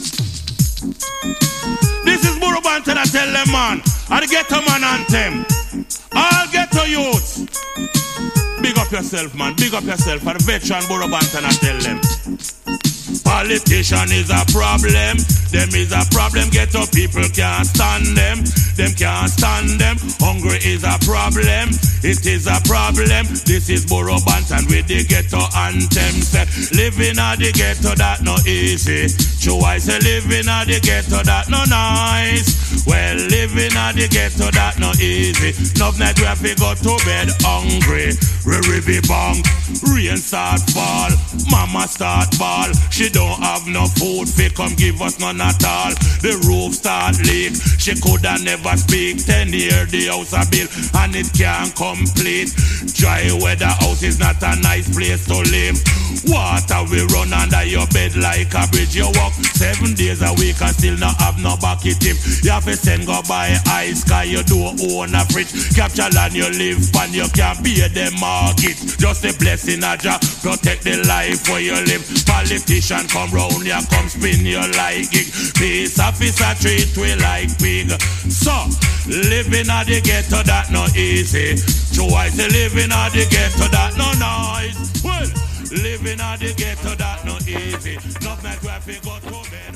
Speaker 10: This is Burro Banton, I tell them, man. I get a man anthem. All ghetto youths. Big up yourself, man. Big up yourself. For the veteran Burro Banton, I tell them. Politician is a problem. Them is a problem. Ghetto people can't stand them. Them can't stand them. Hungry is a problem. It is a problem. This is Burro Banton with the ghetto anthem. Say, living at the ghetto that no easy. True, I say living at the ghetto that no nice. Well, living at the ghetto that no easy. Enough night we have to go to bed hungry. Re-re-be bang. Rain start fall. Mama start ball. She don't have no food, fi come give us none at all. The roof start leak, she coulda never speak. Ten year the house a build and it can't complete. Dry weather house is not a nice place to live. Water we run under your bed like a bridge. You walk seven days a week and still not have no bucket tip. You have to send go buy ice sky, you don't own a fridge. Capture land you live and you can't pay the mortgage. Just a blessing a job, protect the life where you live. Politician come round ya, come spin you like gig. Peace officer treat we like pig. So, living at the ghetto that no easy. So I say living at the ghetto that no nice. Well, living at the ghetto that no easy. Not night we have to go to bed.